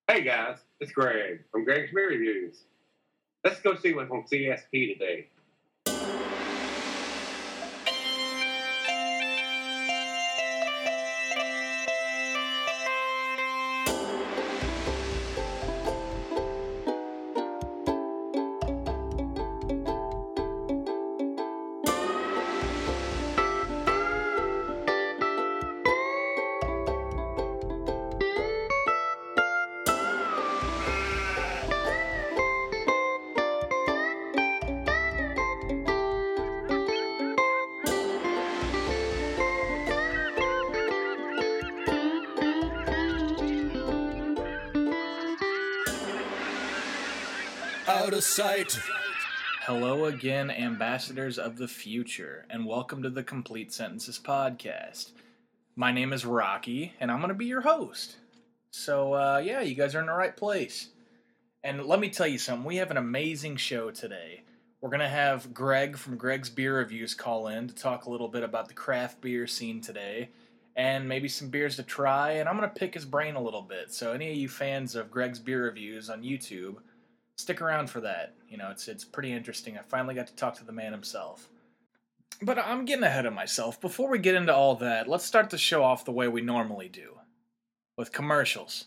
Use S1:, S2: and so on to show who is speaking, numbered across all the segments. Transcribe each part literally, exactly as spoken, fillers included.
S1: Hey guys, it's Greg from Greg's Beer Reviews. Let's go see what's on C S P today.
S2: Out of sight. Hello again, ambassadors of the future, and welcome to the Complete Sentences podcast. My name is Rocky, and I'm going to be your host. So, uh, yeah, you guys are in the right place. And let me tell you something, we have an amazing show today. We're going to have Greg from Greg's Beer Reviews call in to talk a little bit about the craft beer scene today, and maybe some beers to try, and I'm going to pick his brain a little bit. So any of you fans of Greg's Beer Reviews on YouTube, stick around for that. You know, it's it's pretty interesting. I finally got to talk to the man himself. But I'm getting ahead of myself. Before we get into all that, let's start the show off the way we normally do. With commercials.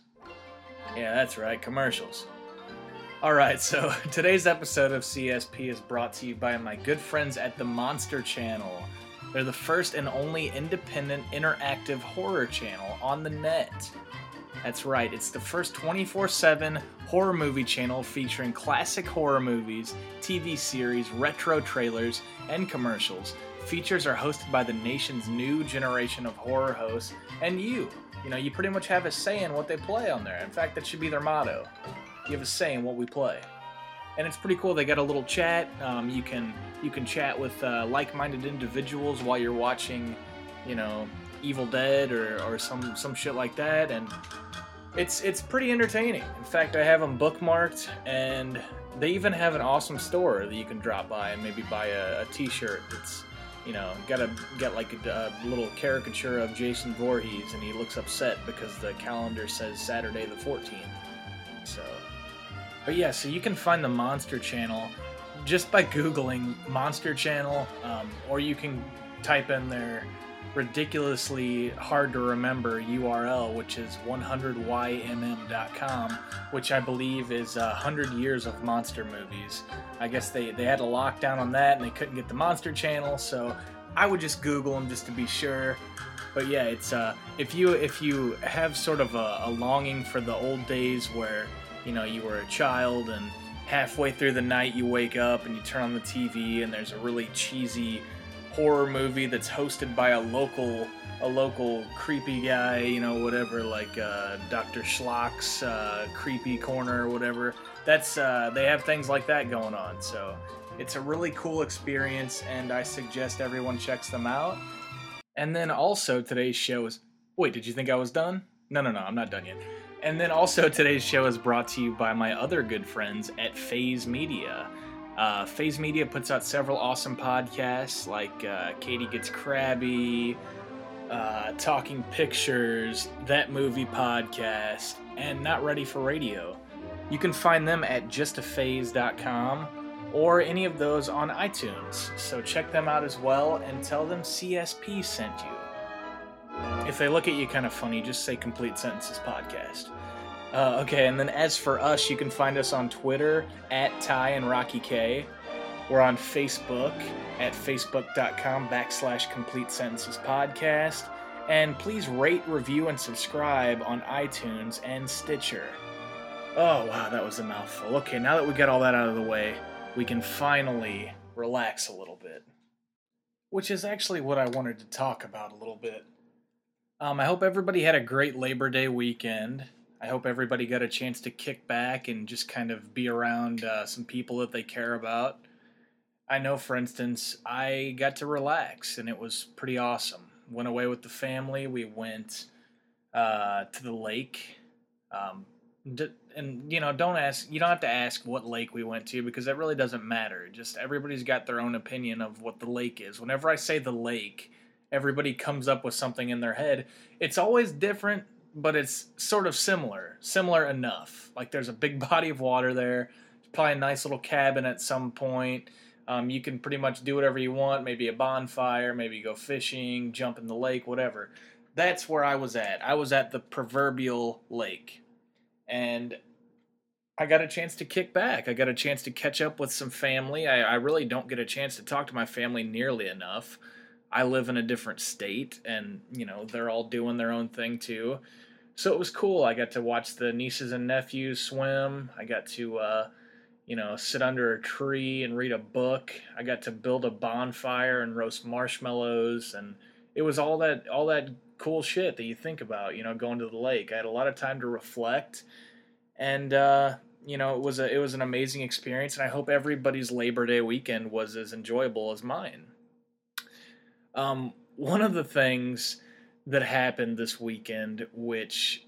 S2: Yeah, that's right, commercials. Alright, so today's episode of C S P is brought to you by my good friends at the Monster Channel. They're the first and only independent interactive horror channel on the net. That's right, it's the first twenty-four seven horror movie channel featuring classic horror movies, T V series, retro trailers, and commercials. Features are hosted by the nation's new generation of horror hosts, and you. You know, you pretty much have a say in what they play on there. In fact, that should be their motto. You have a say in what we play. And it's pretty cool. They got a little chat. Um, you can you can chat with uh, like-minded individuals while you're watching, you know, Evil Dead or, or some, some shit like that, and It's it's pretty entertaining. In fact, I have them bookmarked, and they even have an awesome store that you can drop by and maybe buy a, a t-shirt that's, you know, got a got like a, a little caricature of Jason Voorhees, and he looks upset because the calendar says Saturday the fourteenth. So, but yeah, so you can find the Monster Channel just by Googling Monster Channel, um, or you can type in their ridiculously hard to remember U R L, which is one hundred y m m dot com, which I believe is uh, one hundred years of monster movies. I guess they, they had a lockdown on that and they couldn't get the Monster Channel, so I would just Google them just to be sure. But yeah, it's uh, if you if you have sort of a, a longing for the old days where, you know, you were a child and halfway through the night you wake up and you turn on the T V and there's a really cheesy horror movie that's hosted by a local a local creepy guy, you know, whatever, like uh, Doctor Schlock's uh, Creepy Corner or whatever. That's uh, they have things like that going on, so it's a really cool experience, and I suggest everyone checks them out. And then also today's show is... Wait, did you think I was done? No, no, no, I'm not done yet. And then also today's show is brought to you by my other good friends at Phase Media. Uh, Phase Media puts out several awesome podcasts like uh, Katie Gets Crabby, uh, Talking Pictures, That Movie Podcast, and Not Ready for Radio. You can find them at just a phase dot com or any of those on iTunes, so check them out as well and tell them C S P sent you. If they look at you kind of funny, just say Complete Sentences Podcast. Uh, okay, and then as for us, you can find us on Twitter at Ty and Rocky K. We're on Facebook at facebook.com backslash Complete Sentences Podcast. And please rate, review, and subscribe on iTunes and Stitcher. Oh, wow, that was a mouthful. Okay, now that we got all that out of the way, we can finally relax a little bit. Which is actually what I wanted to talk about a little bit. Um, I hope everybody had a great Labor Day weekend. I hope everybody got a chance to kick back and just kind of be around uh, some people that they care about. I know, for instance, I got to relax, and it was pretty awesome. Went away with the family. We went uh, to the lake. Um, d- and, you know, don't ask, you don't have to ask what lake we went to because that really doesn't matter. Just everybody's got their own opinion of what the lake is. Whenever I say the lake, everybody comes up with something in their head. It's always different but it's sort of similar, similar enough. Like there's a big body of water there. There's probably a nice little cabin at some point. Um, you can pretty much do whatever you want. Maybe a bonfire, maybe go fishing, jump in the lake, whatever. That's where I was at. I was at the proverbial lake, and I got a chance to kick back. I got a chance to catch up with some family. I, I really don't get a chance to talk to my family nearly enough. I live in a different state, and you know they're all doing their own thing too. So it was cool. I got to watch the nieces and nephews swim. I got to, uh, you know, sit under a tree and read a book. I got to build a bonfire and roast marshmallows, and it was all that all that cool shit that you think about. You know, going to the lake. I had a lot of time to reflect, and uh, you know, it was a it was an amazing experience. And I hope everybody's Labor Day weekend was as enjoyable as mine. Um, one of the things that happened this weekend, which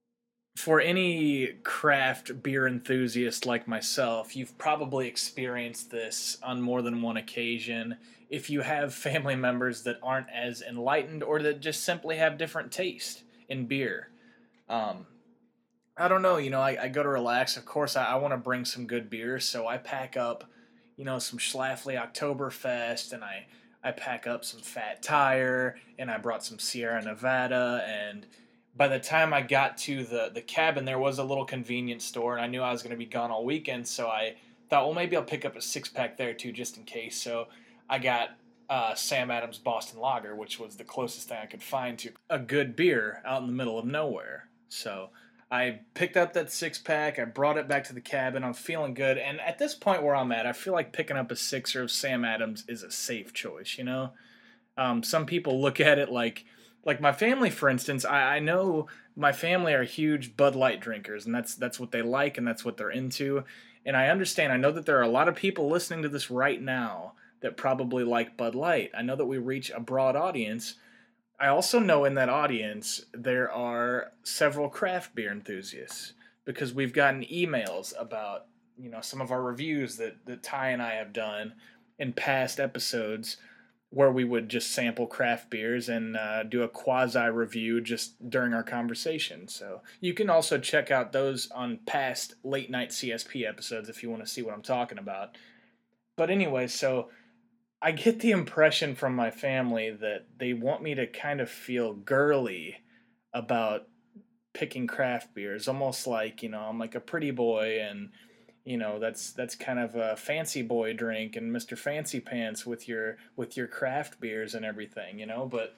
S2: for any craft beer enthusiast like myself, you've probably experienced this on more than one occasion if you have family members that aren't as enlightened or that just simply have different taste in beer. Um, I don't know, you know, I, I go to relax. Of course, I, I want to bring some good beer, so I pack up, you know, some Schlafly Oktoberfest, and I I pack up some Fat Tire, and I brought some Sierra Nevada, and by the time I got to the, the cabin, there was a little convenience store, and I knew I was going to be gone all weekend, so I thought, well, maybe I'll pick up a six-pack there, too, just in case. So I got uh, Sam Adams Boston Lager, which was the closest thing I could find to a good beer out in the middle of nowhere. So I picked up that six-pack, I brought it back to the cabin, I'm feeling good, and at this point where I'm at, I feel like picking up a sixer of Sam Adams is a safe choice, you know? Um, some people look at it like, like my family, for instance, I, I know my family are huge Bud Light drinkers, and that's that's what they like, and that's what they're into, and I understand, I know that there are a lot of people listening to this right now that probably like Bud Light. I know that we reach a broad audience. I also know in that audience there are several craft beer enthusiasts because we've gotten emails about, you know, some of our reviews that, that Ty and I have done in past episodes where we would just sample craft beers and uh, do a quasi-review just during our conversation. So you can also check out those on past late night C S P episodes if you want to see what I'm talking about. But anyway, so I get the impression from my family that they want me to kind of feel girly about picking craft beers, almost like, you know, I'm like a pretty boy, and you know, that's that's kind of a fancy boy drink and Mister Fancy Pants with your with your craft beers and everything, you know, but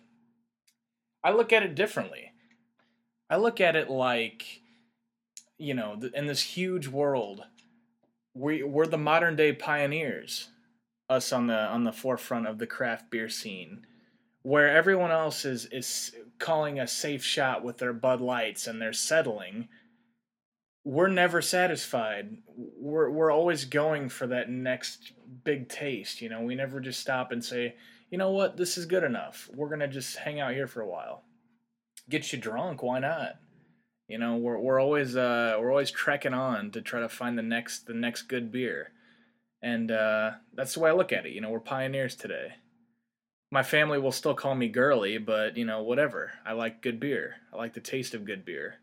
S2: I look at it differently. I look at it like, you know, in this huge world, we we're the modern day pioneers. Us on the on the forefront of the craft beer scene, where everyone else is is calling a safe shot with their Bud Lights and they're settling. We're never satisfied. We're we're always going for that next big taste. You know, we never just stop and say, you know what, this is good enough. We're gonna just hang out here for a while. Get you drunk, why not? You know, we're we're always uh we're always trekking on to try to find the next the next good beer. And uh, that's the way I look at it. You know, we're pioneers today. My family will still call me girly, but, you know, whatever. I like good beer. I like the taste of good beer.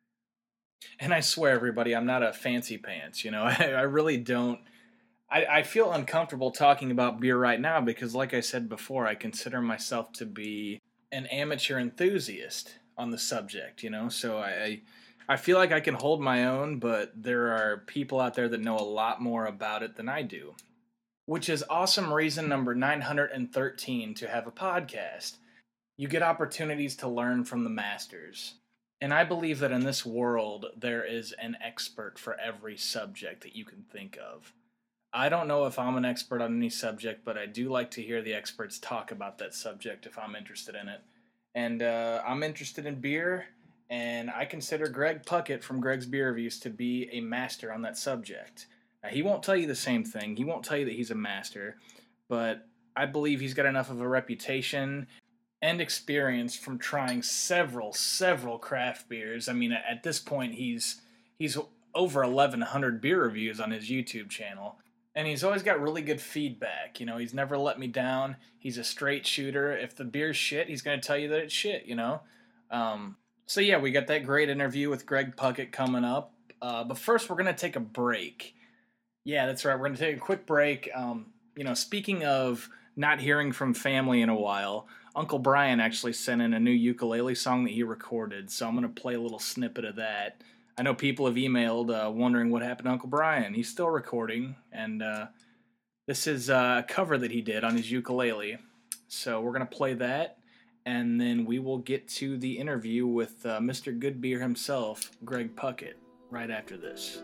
S2: And I swear, everybody, I'm not a fancy pants. You know, I, I really don't. I, I feel uncomfortable talking about beer right now because, like I said before, I consider myself to be an amateur enthusiast on the subject, you know? So I... I I feel like I can hold my own, but there are people out there that know a lot more about it than I do. Which is awesome reason number nine hundred thirteen to have a podcast. You get opportunities to learn from the masters. And I believe that in this world, there is an expert for every subject that you can think of. I don't know if I'm an expert on any subject, but I do like to hear the experts talk about that subject if I'm interested in it. And uh, I'm interested in beer. And I consider Greg Puckett from Greg's Beer Reviews to be a master on that subject. Now, he won't tell you the same thing. He won't tell you that he's a master. But I believe he's got enough of a reputation and experience from trying several, several craft beers. I mean, at this point, he's he's over eleven hundred beer reviews on his YouTube channel. And he's always got really good feedback. You know, he's never let me down. He's a straight shooter. If the beer's shit, he's going to tell you that it's shit, you know. Um... So yeah, we got that great interview with Greg Puckett coming up. Uh, but first, we're gonna take a break. Yeah, that's right. We're gonna take a quick break. Um, you know, speaking of not hearing from family in a while, Uncle Brian actually sent in a new ukulele song that he recorded. So I'm gonna play a little snippet of that. I know people have emailed uh, wondering what happened to Uncle Brian. He's still recording, and uh, this is uh, a cover that he did on his ukulele. So we're gonna play that, and then we will get to the interview with uh, Mister Good Beer himself, Greg Puckett, right after this.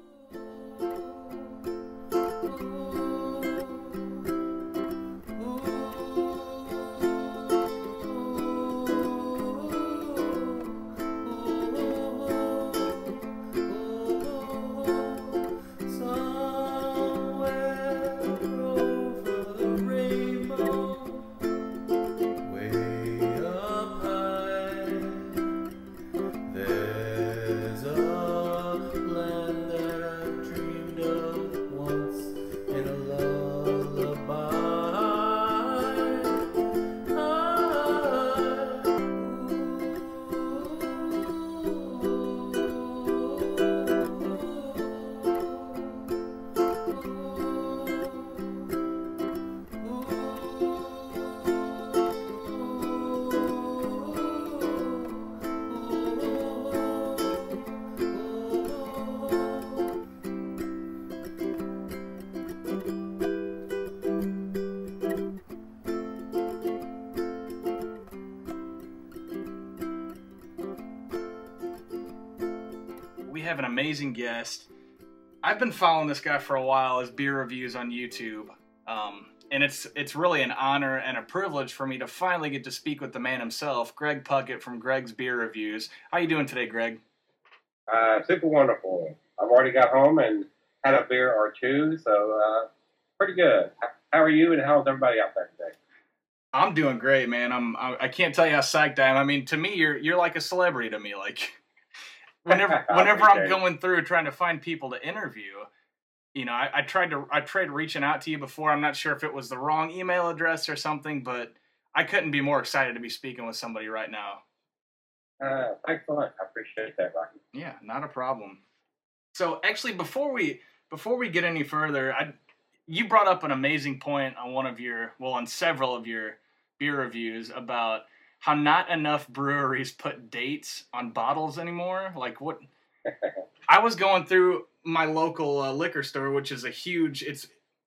S2: We have an amazing guest. I've been following this guy for a while, his beer reviews on YouTube, um, and it's it's really an honor and a privilege for me to finally get to speak with the man himself, Greg Puckett from Greg's Beer Reviews. How you doing today, Greg?
S1: Uh, super wonderful. I've already got home and had a beer or two, so uh, pretty good. How are you, and how's everybody out there today?
S2: I'm doing great, man. I'm I, I can't tell you how psyched I am. I mean, to me, you're you're like a celebrity to me, like. Whenever, whenever I'm going through trying to find people to interview, you know, I, I tried to, I tried reaching out to you before. I'm not sure if it was the wrong email address or something, but I couldn't be more excited to be speaking with somebody right now.
S1: Uh, excellent. I appreciate that, Rocky.
S2: Yeah, not a problem. So actually, before we, before we get any further, I, you brought up an amazing point on one of your, well, on several of your beer reviews about how not enough breweries put dates on bottles anymore. Like what? I was going through my local uh, liquor store, which is a huge. It's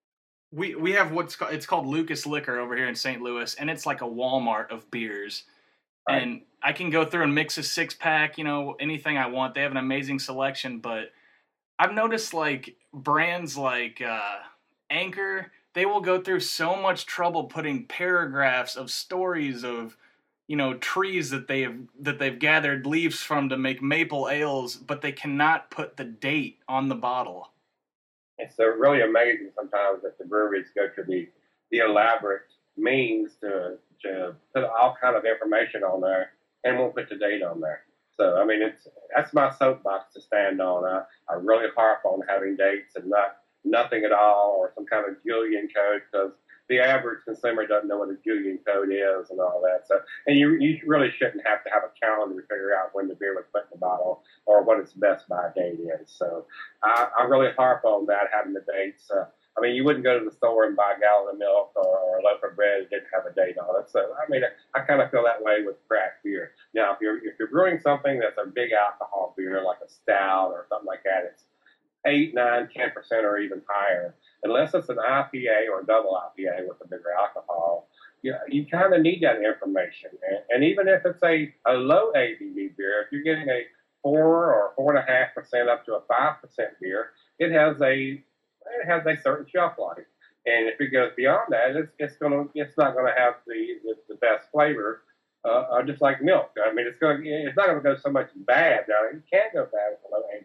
S2: we we have what's called, it's called Lucas Liquor over here in Saint Louis, and it's like a Walmart of beers. Right. And I can go through and mix a six pack, you know, anything I want. They have an amazing selection, but I've noticed like brands like uh, Anchor, they will go through so much trouble putting paragraphs of stories of, you know, trees that they have that they've gathered leaves from to make maple ales, but they cannot put the date on the bottle.
S1: It's uh, really amazing sometimes that the breweries go to the the elaborate means to to put all kind of information on there and won't put the date on there. So I mean, it's that's my soapbox to stand on. I, I really harp on having dates and not nothing at all or some kind of Julian code, because the average consumer doesn't know what a Julian code is and all that. So, and you you really shouldn't have to have a calendar to figure out when the beer was put in the bottle or what its best by date is. So, I, I really harp on that, having the dates. Uh, I mean, you wouldn't go to the store and buy a gallon of milk or, or a loaf of bread that didn't have a date on it. So, I mean, I, I kind of feel that way with craft beer. Now, if you're if you're brewing something that's a big alcohol beer, like a stout or something like that, it's eight, nine, ten percent or even higher. Unless it's an I P A or a double I P A with a bigger alcohol, you, you kind of need that information. And, and even if it's a, a low A B V beer, if you're getting a four or four and a half percent up to a five percent beer, it has a it has a certain shelf life. And if it goes beyond that, it's it's gonna it's not gonna have the the, the best flavor. Uh, uh, just like milk. I mean, it's going it's not going to go so much bad. Now, it can go bad with a low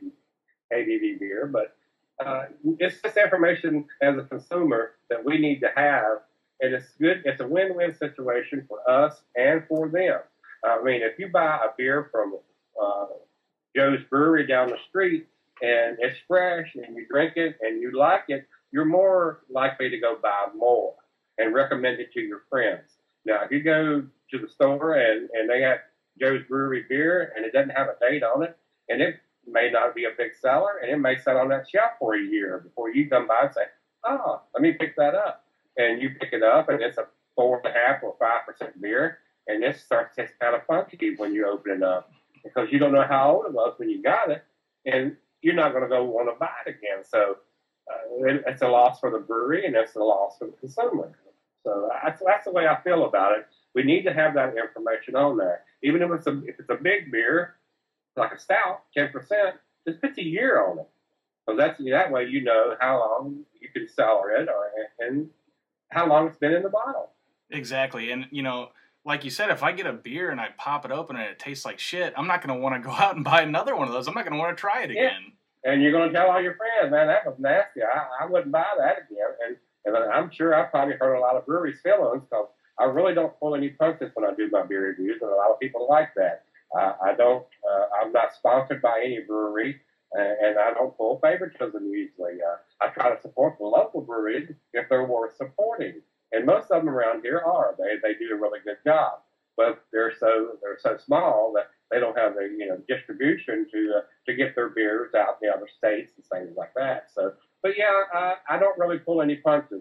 S1: A B V beer, but uh, it's just information as a consumer that we need to have, and it's good. It's a win-win situation for us and for them. I mean, if you buy a beer from uh, Joe's Brewery down the street and it's fresh and you drink it and you like it, you're more likely to go buy more and recommend it to your friends. Now, if you go to the store and, and they have Joe's Brewery beer and it doesn't have a date on it, and it may not be a big seller, and it may sit on that shelf for a year before you come by and say, "Oh, let me pick that up." And you pick it up, and it's a four and a half or five percent beer, and it starts to taste kind of funky when you open it up because you don't know how old it was when you got it, and you're not going to go want to buy it again. So uh, it, it's a loss for the brewery, and it's a loss for the consumer. So that's, that's the way I feel about it. We need to have that information on there. Even if it's a, if it's a big beer, like a stout, ten percent, just put the year on it. So that's that way you know how long you can sell it or, and how long it's been in the bottle.
S2: Exactly. And, you know, like you said, if I get a beer and I pop it open and it tastes like shit, I'm not going to want to go out and buy another one of those. I'm not going to want to try it
S1: yeah.
S2: again.
S1: And you're going to tell all your friends, man, that was nasty. I, I wouldn't buy that again. And, and I'm sure I've probably heard a lot of breweries' feelings because I really don't pull any punches when I do my beer reviews, and a lot of people like that. Uh, I don't. Uh, I'm not sponsored by any brewery, uh, and I don't pull favoritism usually. Uh, I try to support the local breweries if they're worth supporting, and most of them around here are. They they do a really good job, but they're so they're so small that they don't have the you know distribution to uh, to get their beers out in the other states and things like that. So, but yeah, I, I don't really pull any punches.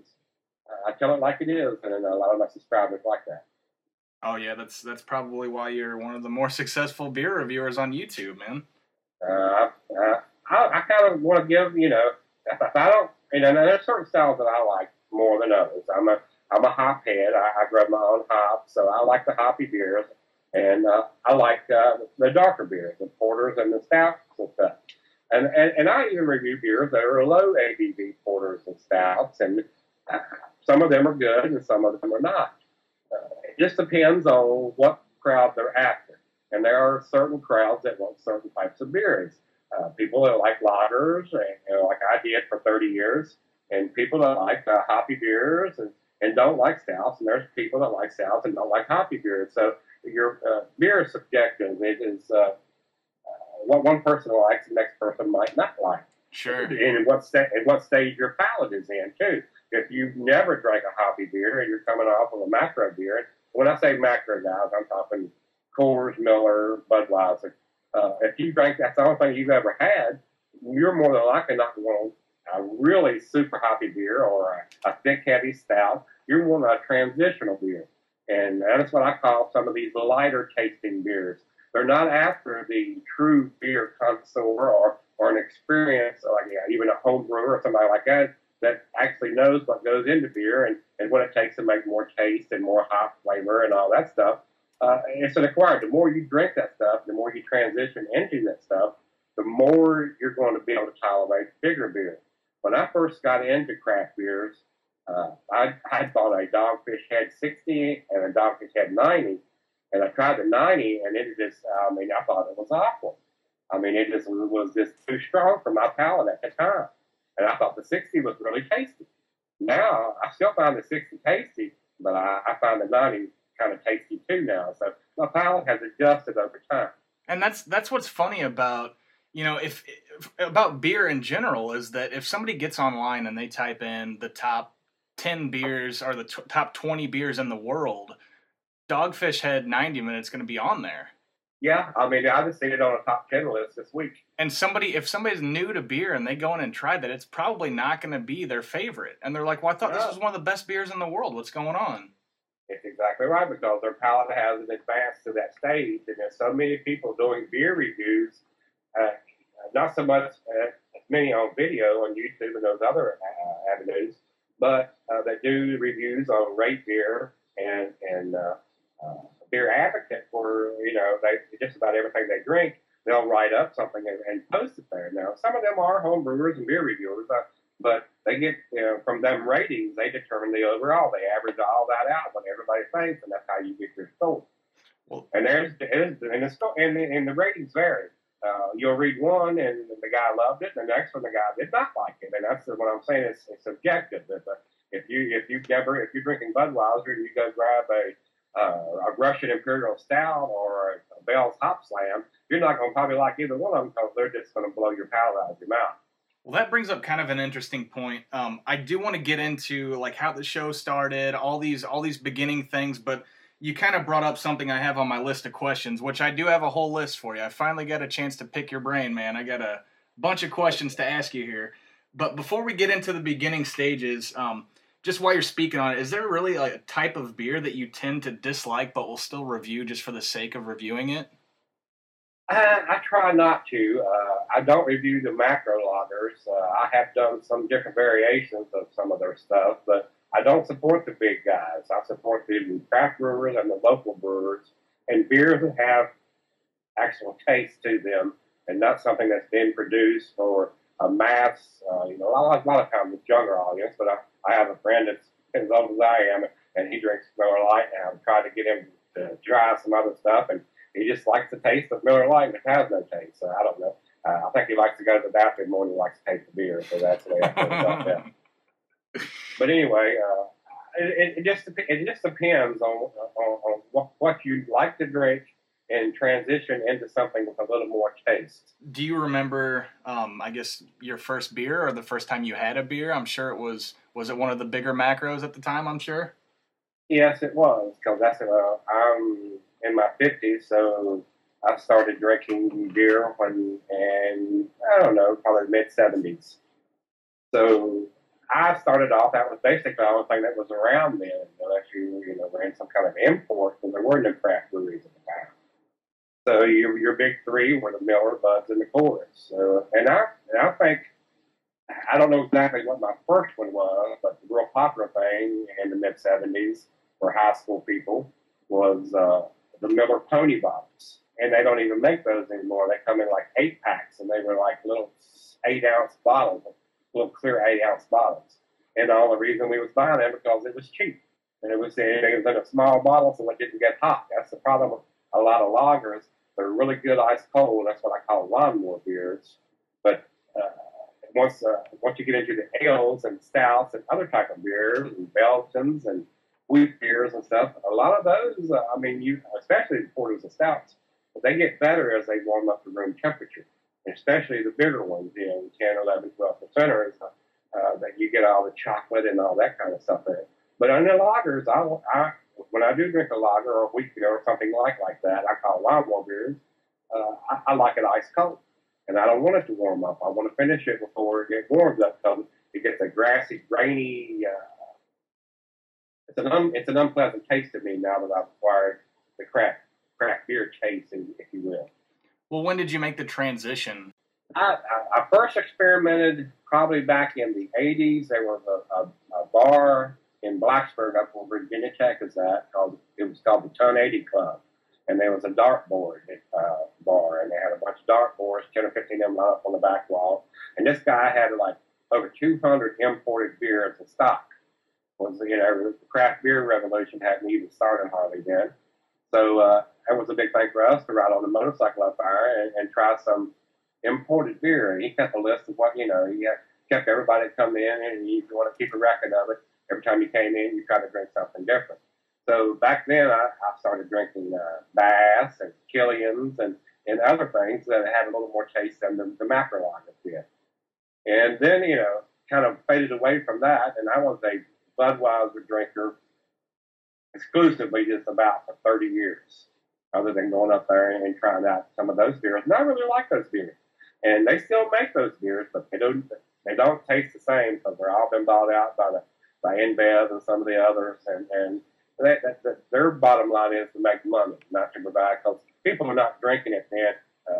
S1: I tell it like it is, and a lot of my subscribers like that.
S2: Oh yeah, that's that's probably why you're one of the more successful beer reviewers on YouTube, man.
S1: Uh, I, I, I kind of want to give, you know, if, if I don't, you know, there's certain styles that I like more than others. I'm a I'm a hop head. I, I grow my own hops, so I like the hoppy beers, and uh, I like uh, the darker beers, the porters and the stouts and stuff. And, and and I even review beers that are low A B V porters and stouts, and uh, some of them are good and some of them are not. Uh, it just depends on what crowd they're after. And there are certain crowds that want certain types of beers. Uh, people that like lagers, and, you know, like I did for thirty years, and people that like uh, hoppy beers and, and don't like stouts, and there's people that like stouts and don't like hoppy beers. So your uh, beer is subjective. It is uh, uh, what one person likes, the next person might not like.
S2: Sure.
S1: And what, sta- and what stage your palate is in, too. If you've never drank a hoppy beer and you're coming off of a macro beer, when I say macro, guys, I'm talking Coors, Miller, Budweiser. Uh, if you drank that's the only thing you've ever had, you're more than likely not going to want a really super hoppy beer or a, a thick, heavy stout. You're wanting a transitional beer. And that's what I call some of these lighter tasting beers. They're not after the true beer connoisseur or, or an experience, like yeah, even a home brewer or somebody like that, that actually knows what goes into beer and, and what it takes to make more taste and more hop flavor and all that stuff. Uh, it's an acquired. The more you drink that stuff, the more you transition into that stuff, the more you're going to be able to tolerate bigger beer. When I first got into craft beers, uh, I, I bought a Dogfish Head sixty and a Dogfish Head ninety, and I tried the ninety, and it just, I mean, I thought it was awful. I mean, it just was just too strong for my palate at the time. And I thought the sixty was really tasty. Now, I still find the sixty tasty, but I, I find the ninety kind of tasty too now. So my palate has adjusted over time.
S2: And that's that's what's funny about, you know, if, if about beer in general is that if somebody gets online and they type in the top ten beers or the t- top twenty beers in the world, Dogfish Head ninety Minutes going to be on there.
S1: Yeah, I mean, I just seen it on a top ten list this week.
S2: And somebody, if somebody's new to beer and they go in and try that, it's probably not going to be their favorite. And they're like, well, I thought no. this was one of the best beers in the world. What's going on?
S1: It's exactly right, because their palate hasn't advanced to that stage. And there's so many people doing beer reviews, uh, not so much uh, as many on video on YouTube and those other uh, avenues, but uh, they do reviews on Rate Beer and, and uh, uh, Beer Advocate for, you know, they just about everything they drink. They'll write up something and, and post it there. Now, some of them are home brewers and beer reviewers, uh, but they get, you know, from them ratings, they determine the overall. They average all that out, what everybody thinks, and that's how you get your score. Well, and there's, and the score, and the, and the ratings vary. Uh, you'll read one, and the guy loved it, and the next one, the guy did not like it, and that's what I'm saying. It's, it's subjective. If, uh, if you if you ever if you're drinking Budweiser and you go grab a Uh, a Russian Imperial Stout or a, a Bell's Hop Slam, you're not going to probably like either one of them because they're just going to blow your palate out of your mouth.
S2: Well, that brings up kind of an interesting point. Um, I do want to get into like how the show started, all these all these beginning things, but you kind of brought up something I have on my list of questions, which I do have a whole list for you. I finally got a chance to pick your brain, man. I got a bunch of questions to ask you here. But before we get into the beginning stages, um, just while you're speaking on it, is there really like a type of beer that you tend to dislike but will still review just for the sake of reviewing it?
S1: I, I try not to. Uh, I don't review the macro lagers. Uh, I have done some different variations of some of their stuff, but I don't support the big guys. I support the craft brewers and the local brewers and beers that have actual taste to them and not something that's been produced for a mass, uh, you know, a lot, a lot of times it's younger audience, but I, I have a friend that's as old as I am, and he drinks Miller Lite, and I've tried to get him to try some other stuff, and he just likes the taste of Miller Lite, and it has no taste, so I don't know. Uh, I think he likes to go to the bathroom more than he likes to taste the beer, so that's the way I feel about that. But anyway, uh, it, it just it just depends on, on, on what, what you like to drink and transition into something with a little more taste.
S2: Do you remember, um, I guess, your first beer or the first time you had a beer? I'm sure it was, was it one of the bigger macros at the time, I'm sure?
S1: Yes, it was, because that's, uh, I'm in my fifties, so I started drinking beer when, and I don't know, probably mid-seventies. So I started off, that was basically the only thing that was around then, unless you, you know, were in some kind of import, because there were no craft breweries at the time. So your your big three were the Miller, Buds, and the Coors. So, and I and I think I don't know exactly what my first one was, but the real popular thing in the mid seventies for high school people was uh, the Miller Pony bottles, and they don't even make those anymore. They come in like eight packs, and they were like little eight ounce bottles, little clear eight ounce bottles. And the only reason we was buying them because it was cheap, and it was it was in a small bottle, so it didn't get hot. That's the problem with a lot of lagers. They're really good ice cold. That's what I call lawnmower beers. But uh, once uh, once you get into the ales and stouts and other type of beers and Belgians and wheat beers and stuff, a lot of those, uh, I mean, you especially the porters and stouts, they get better as they warm up to room temperature. Especially the bigger ones, you know, ten, eleven, twelve percenters, uh, uh, that you get all the chocolate and all that kind of stuff in it. But on the lagers, I, I when I do drink a lager or a wheat beer or something like like that, I call lawnmower beers. Uh, I, I like it ice cold, and I don't want it to warm up. I want to finish it before it gets warmed up, because it gets a grassy, grainy. Uh, it's an un, it's an unpleasant taste to me now that I've acquired the craft craft beer taste, if you will.
S2: Well, when did you make the transition?
S1: I, I, I first experimented probably back in the eighties. There was a, a, a bar in Blacksburg, up where Virginia Tech is at, called it was called the Ton eighty Club, and there was a dartboard uh, bar, and they had a bunch of dartboards, ten or fifteen of them lined up on the back wall, and this guy had like over two hundred imported beers in stock. Was you know the craft beer revolution hadn't even started hardly then, so uh, that was a big thing for us to ride on the motorcycle up there and, and try some imported beer. And he kept a list of what you know he had, kept everybody coming in, and you want to keep a record of it. Every time you came in, you tried to drink something different. So back then, I, I started drinking uh, Bass and Killian's and, and other things that had a little more taste than the, the macro lagers did. And then, you know, kind of faded away from that, and I was a Budweiser drinker exclusively just about for thirty years, other than going up there and, and trying out some of those beers. And I really like those beers. And they still make those beers, but they don't, they don't taste the same because they're all been bought out by the by InBev and some of the others, and, and that, that, that their bottom line is to make money, not to provide, because people are not drinking it then. Uh,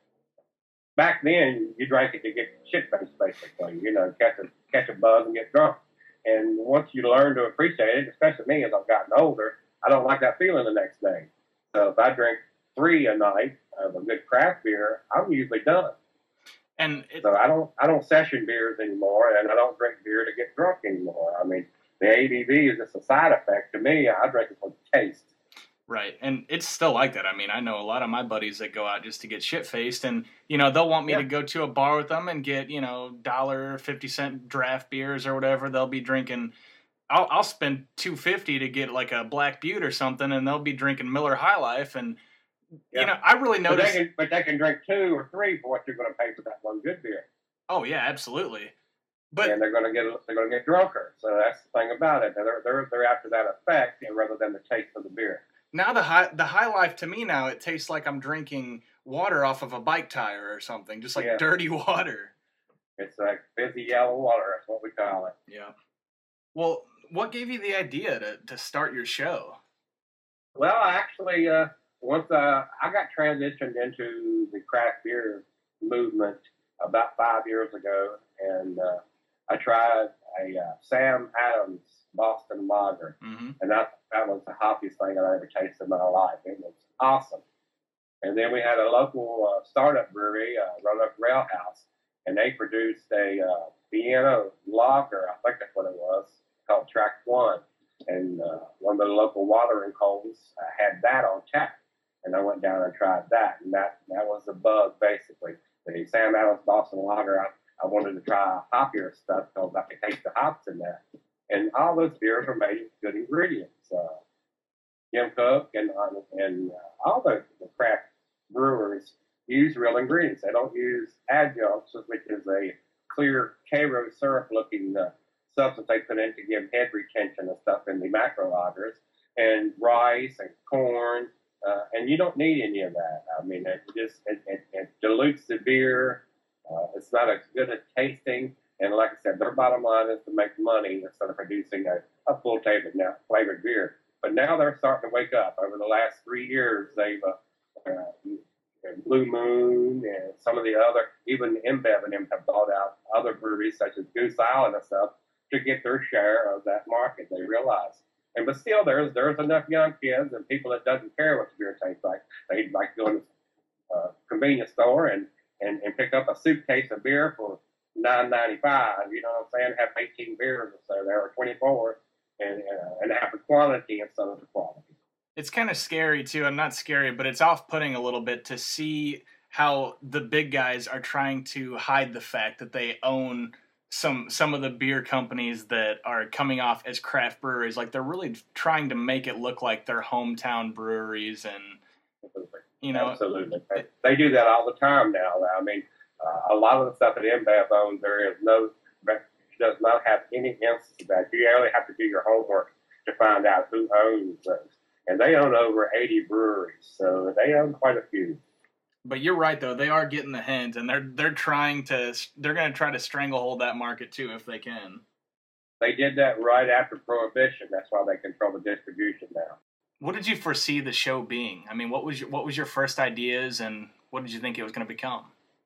S1: back then, you drank it to get shit-faced, basically, you know, catch a, catch a buzz and get drunk. And once you learn to appreciate it, especially me as I've gotten older, I don't like that feeling the next day. So if I drink three a night of a good craft beer, I'm usually done.
S2: And it,
S1: so I don't I don't session beers anymore, and I don't drink beer to get drunk anymore. I mean, the A B V is just a side effect to me. I drink it for the taste.
S2: Right, and it's still like that. I mean, I know a lot of my buddies that go out just to get shit-faced, and, you know, they'll want me yeah. to go to a bar with them and get, you know, one dollar fifty cent draft beers or whatever. They'll be drinking, I'll, I'll spend two dollars and fifty cents to get, like, a Black Butte or something, and they'll be drinking Miller High Life, and, yeah. you know, I really noticed...
S1: But they, can, but they can drink two or three for what you're going to pay for that one good beer.
S2: Oh, yeah, absolutely. But
S1: and they're going to get they're going to get drunker. So that's the thing about it. They're they're they're after that effect, you know, rather than the taste of the beer.
S2: Now the high the high life to me now it tastes like I'm drinking water off of a bike tire or something, just like yeah. dirty water.
S1: It's like fizzy yellow water. That's what we call it.
S2: Yeah. Well, what gave you the idea to to start your show?
S1: Well, actually, uh, once uh, I got transitioned into the craft beer movement about five years ago, and uh, I tried a uh, Sam Adams Boston Lager,
S2: mm-hmm.
S1: and that that was the hoppiest thing I ever tasted in my life. It was awesome. And then we had a local uh, startup brewery, uh, Roanoke Rail House, and they produced a uh, Vienna lager, I think that's what it was, called Track One. And uh, one of the local watering holes uh, had that on tap. And I went down and tried that, and that, that was the bug, basically. The Sam Adams Boston Lager, I, I wanted to try hoppier stuff because I could taste the hops in that. And all those beers are made with good ingredients. Uh, Jim Cook and and uh, all the, the craft brewers use real ingredients. They don't use adjuncts, which is a clear Karo syrup-looking uh, substance they put in to give head retention and stuff in the macro lagers, and rice and corn, uh, and you don't need any of that. I mean, it just it, it, it dilutes the beer. Uh, it's not as good at tasting. And like I said, their bottom line is to make money instead of producing a, a full flavored now flavored beer. But now they're starting to wake up. Over the last three years, they've uh, uh, Blue Moon and some of the other, even InBev and them have bought out other breweries such as Goose Island and stuff to get their share of that market. They realize. And but still, there's there's enough young kids and people that doesn't care what the beer tastes like. They like to go to a uh, convenience store and, and, and pick up a suitcase of beer for nine ninety-five, you know what I'm saying? Have eighteen beers or so there, or twenty-four, and uh, and have the quantity instead of the quality.
S2: It's kind of scary too. I'm not scary, but it's off-putting a little bit to see how the big guys are trying to hide the fact that they own some some of the beer companies that are coming off as craft breweries. Like they're really trying to make it look like they're hometown breweries, and
S1: Absolutely.
S2: you know,
S1: absolutely, they, they do that all the time now. I mean. Uh, a lot of the stuff that InBev owns, there is no, does not have any instance of that. You really have to do your homework to find out who owns those. And they own over eighty breweries, so they own quite a few.
S2: But you're right, though. They are getting the hint, and they're they're trying to, they're going to try to stranglehold that market, too, if they can.
S1: They did that right after Prohibition. That's why they control the distribution now.
S2: What did you foresee the show being? I mean, what was your, what was your first ideas, and what did you think it was going to become?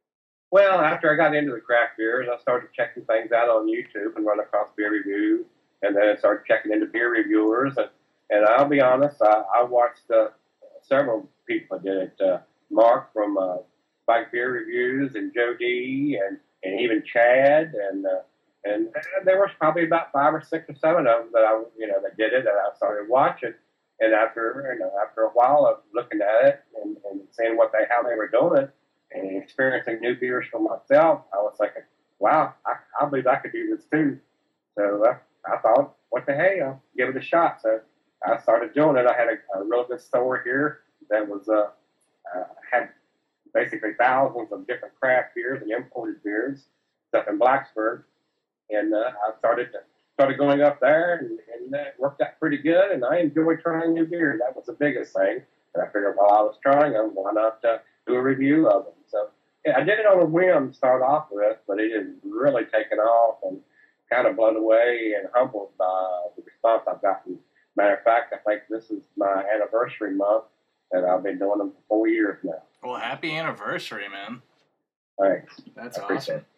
S1: Well, after I got into the craft beers, I started checking things out on YouTube and run across beer reviews, and then I started checking into beer reviewers. And, and I'll be honest, I, I watched uh, several people did it. Uh, Mark from uh, Bike Beer Reviews, and Joe D, and, and even Chad, and uh, and there was probably about five or six or seven of them that I, you know, that did it, that I started watching. And after, you know, after a while of looking at it and, and seeing what they, how they were doing it, and experiencing new beers for myself, I was thinking, wow, I, I believe I could do this too. So uh, I thought, what the hell, give it a shot. So I started doing it. I had a, a real good store here that was uh, uh, had basically thousands of different craft beers and imported beers, stuff in Blacksburg. And uh, I started to, started going up there, and, and uh, it worked out pretty good. And I enjoyed trying new beers. That was the biggest thing. And I figured while I was trying them, why not uh, do a review of them? So yeah, I did it on a whim to start off with, but it has really taken off, and kind of blown away and humbled by the response I've gotten. Matter of fact, I think this is my anniversary month, and I've been doing them for four years now.
S2: Well, happy anniversary, man.
S1: Thanks.
S2: That's awesome. It.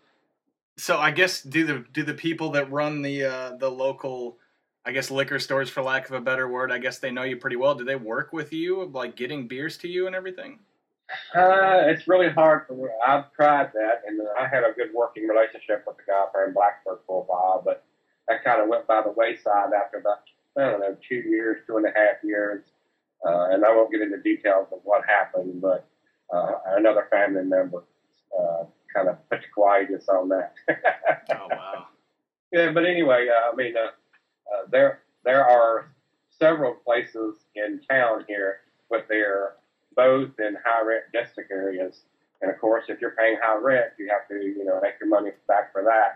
S2: So I guess do the do the people that run the uh, the local, I guess, liquor stores, for lack of a better word, I guess they know you pretty well. Do they work with you, like getting beers to you and everything?
S1: Uh, it's really hard. For, I've tried that, and I had a good working relationship with the guy up there in Blacksburg for a while, but that kind of went by the wayside after about, I don't know, two years, two and a half years. Uh, and I won't get into details of what happened, but uh, another family member uh, kind of put the quietus on that.
S2: Oh, wow.
S1: Yeah, but anyway, uh, I mean, uh, uh, there there are several places in town here with their both in high rent district areas. And of course, if you're paying high rent, you have to, you know, make your money back for that. So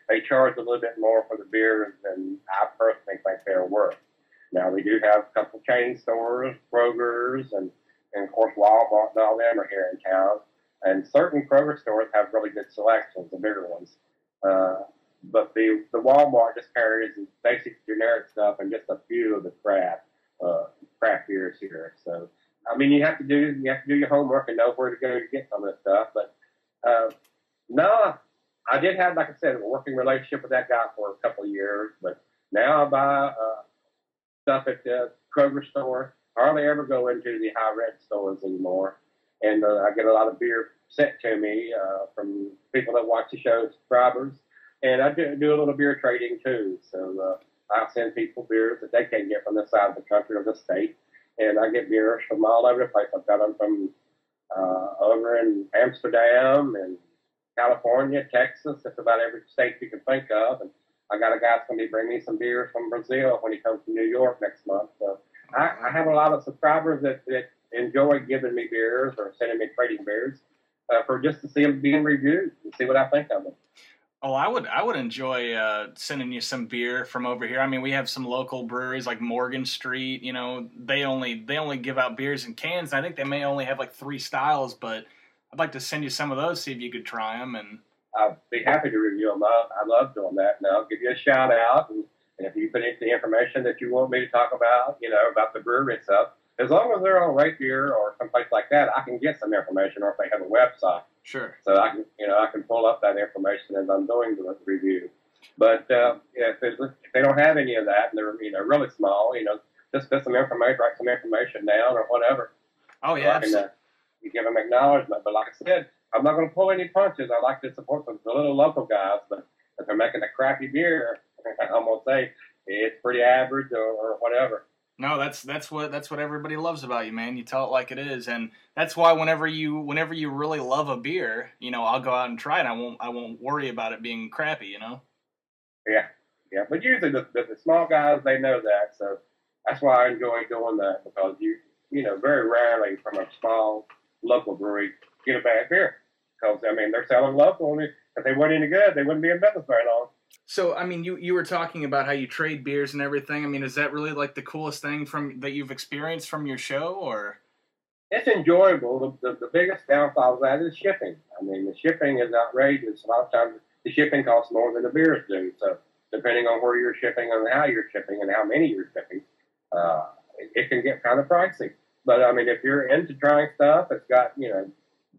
S1: they charge a little bit more for the beers than I personally think they're worth. Now, we do have a couple chain stores, Kroger's, and, and of course, Walmart and all them are here in town. And certain Kroger stores have really good selections, the bigger ones. Uh, but the, the Walmart just carries basic generic stuff and just a few of the craft, uh, craft beers here. So, I mean, you have to do you have to do your homework and know where to go to get some of this stuff. But uh, no, I did have, like I said, a working relationship with that guy for a couple of years. But now I buy uh, stuff at the Kroger store. I hardly ever go into the high red stores anymore. And uh, I get a lot of beer sent to me uh, from people that watch the show, subscribers. And I do, do a little beer trading too. So uh, I send people beers that they can't get from this side of the country or the state. And I get beers from all over the place. I've got them from uh, over in Amsterdam and California, Texas, just about every state you can think of. And I got a guy that's going to be bringing me some beers from Brazil when he comes to New York next month. So I, I have a lot of subscribers that, that enjoy giving me beers or sending me trading beers uh, for just to see them being reviewed and see what I think of them.
S2: Oh, I would I would enjoy uh, sending you some beer from over here. I mean, we have some local breweries like Morgan Street. You know, they only they only give out beers in cans. I think they may only have like three styles, but I'd like to send you some of those, see if you could try them. And
S1: I'd be happy to review them. I, I love doing that. And I'll give you a shout out. And, and if you put in the information that you want me to talk about, you know, about the brewery and stuff, as long as they're on Rate Beer or someplace like that, I can get some information, or if they have a website.
S2: Sure.
S1: So I can, you know, I can pull up that information as I'm doing the review. But uh, if, if they don't have any of that and they're, you know, really small, you know, just put some information, write some information down or whatever.
S2: Oh, yeah.
S1: So I can, uh, you give them acknowledgement. But like I said, I'm not going to pull any punches. I like to support the, the little local guys. But if they're making a crappy beer, I'm going to say it's pretty average or, or whatever.
S2: No, that's that's what that's what everybody loves about you, man. You tell it like it is, and that's why whenever you whenever you really love a beer, you know, I'll go out and try it. I won't I won't worry about it being crappy, you know.
S1: Yeah, yeah. But usually the, the, the small guys, they know that, so that's why I enjoy doing that, because you you know very rarely from a small local brewery get a bad beer, because I mean they're selling local, and if they weren't any good, they wouldn't be in business very long.
S2: So, I mean, you, you were talking about how you trade beers and everything. I mean, is that really like the coolest thing from that you've experienced from your show, or?
S1: It's enjoyable. The, the, the biggest downfall of that is shipping. I mean, the shipping is outrageous. A lot of times the shipping costs more than the beers do. So depending on where you're shipping and how you're shipping and how many you're shipping, uh, it, it can get kind of pricey. But, I mean, if you're into trying stuff, it's got, you know,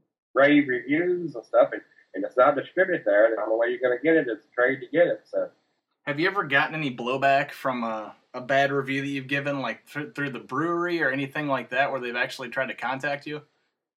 S1: rave reviews and stuff, and and it's not distributed there, the only way you're going to get it is to trade to get it. So,
S2: have you ever gotten any blowback from a, a bad review that you've given, like th- through the brewery or anything like that, where they've actually tried to contact you?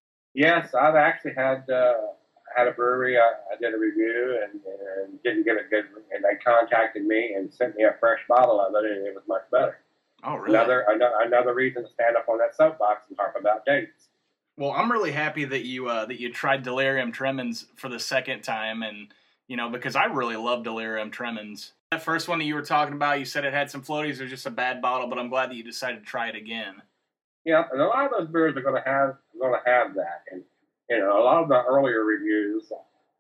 S1: Yes, I've actually had uh, had a brewery. I, I did a review and, and didn't get a good, and they contacted me and sent me a fresh bottle of it, and it was much better.
S2: Oh, really?
S1: Another another, another reason to stand up on that soapbox and talk about dates.
S2: Well, I'm really happy that you uh, that you tried Delirium Tremens for the second time, and you know, because I really love Delirium Tremens. That first one that you were talking about, you said it had some floaties. It was just a bad bottle, but I'm glad that you decided to try it again.
S1: Yeah, and a lot of those beers are going to have going to have that, and you know, a lot of the earlier reviews,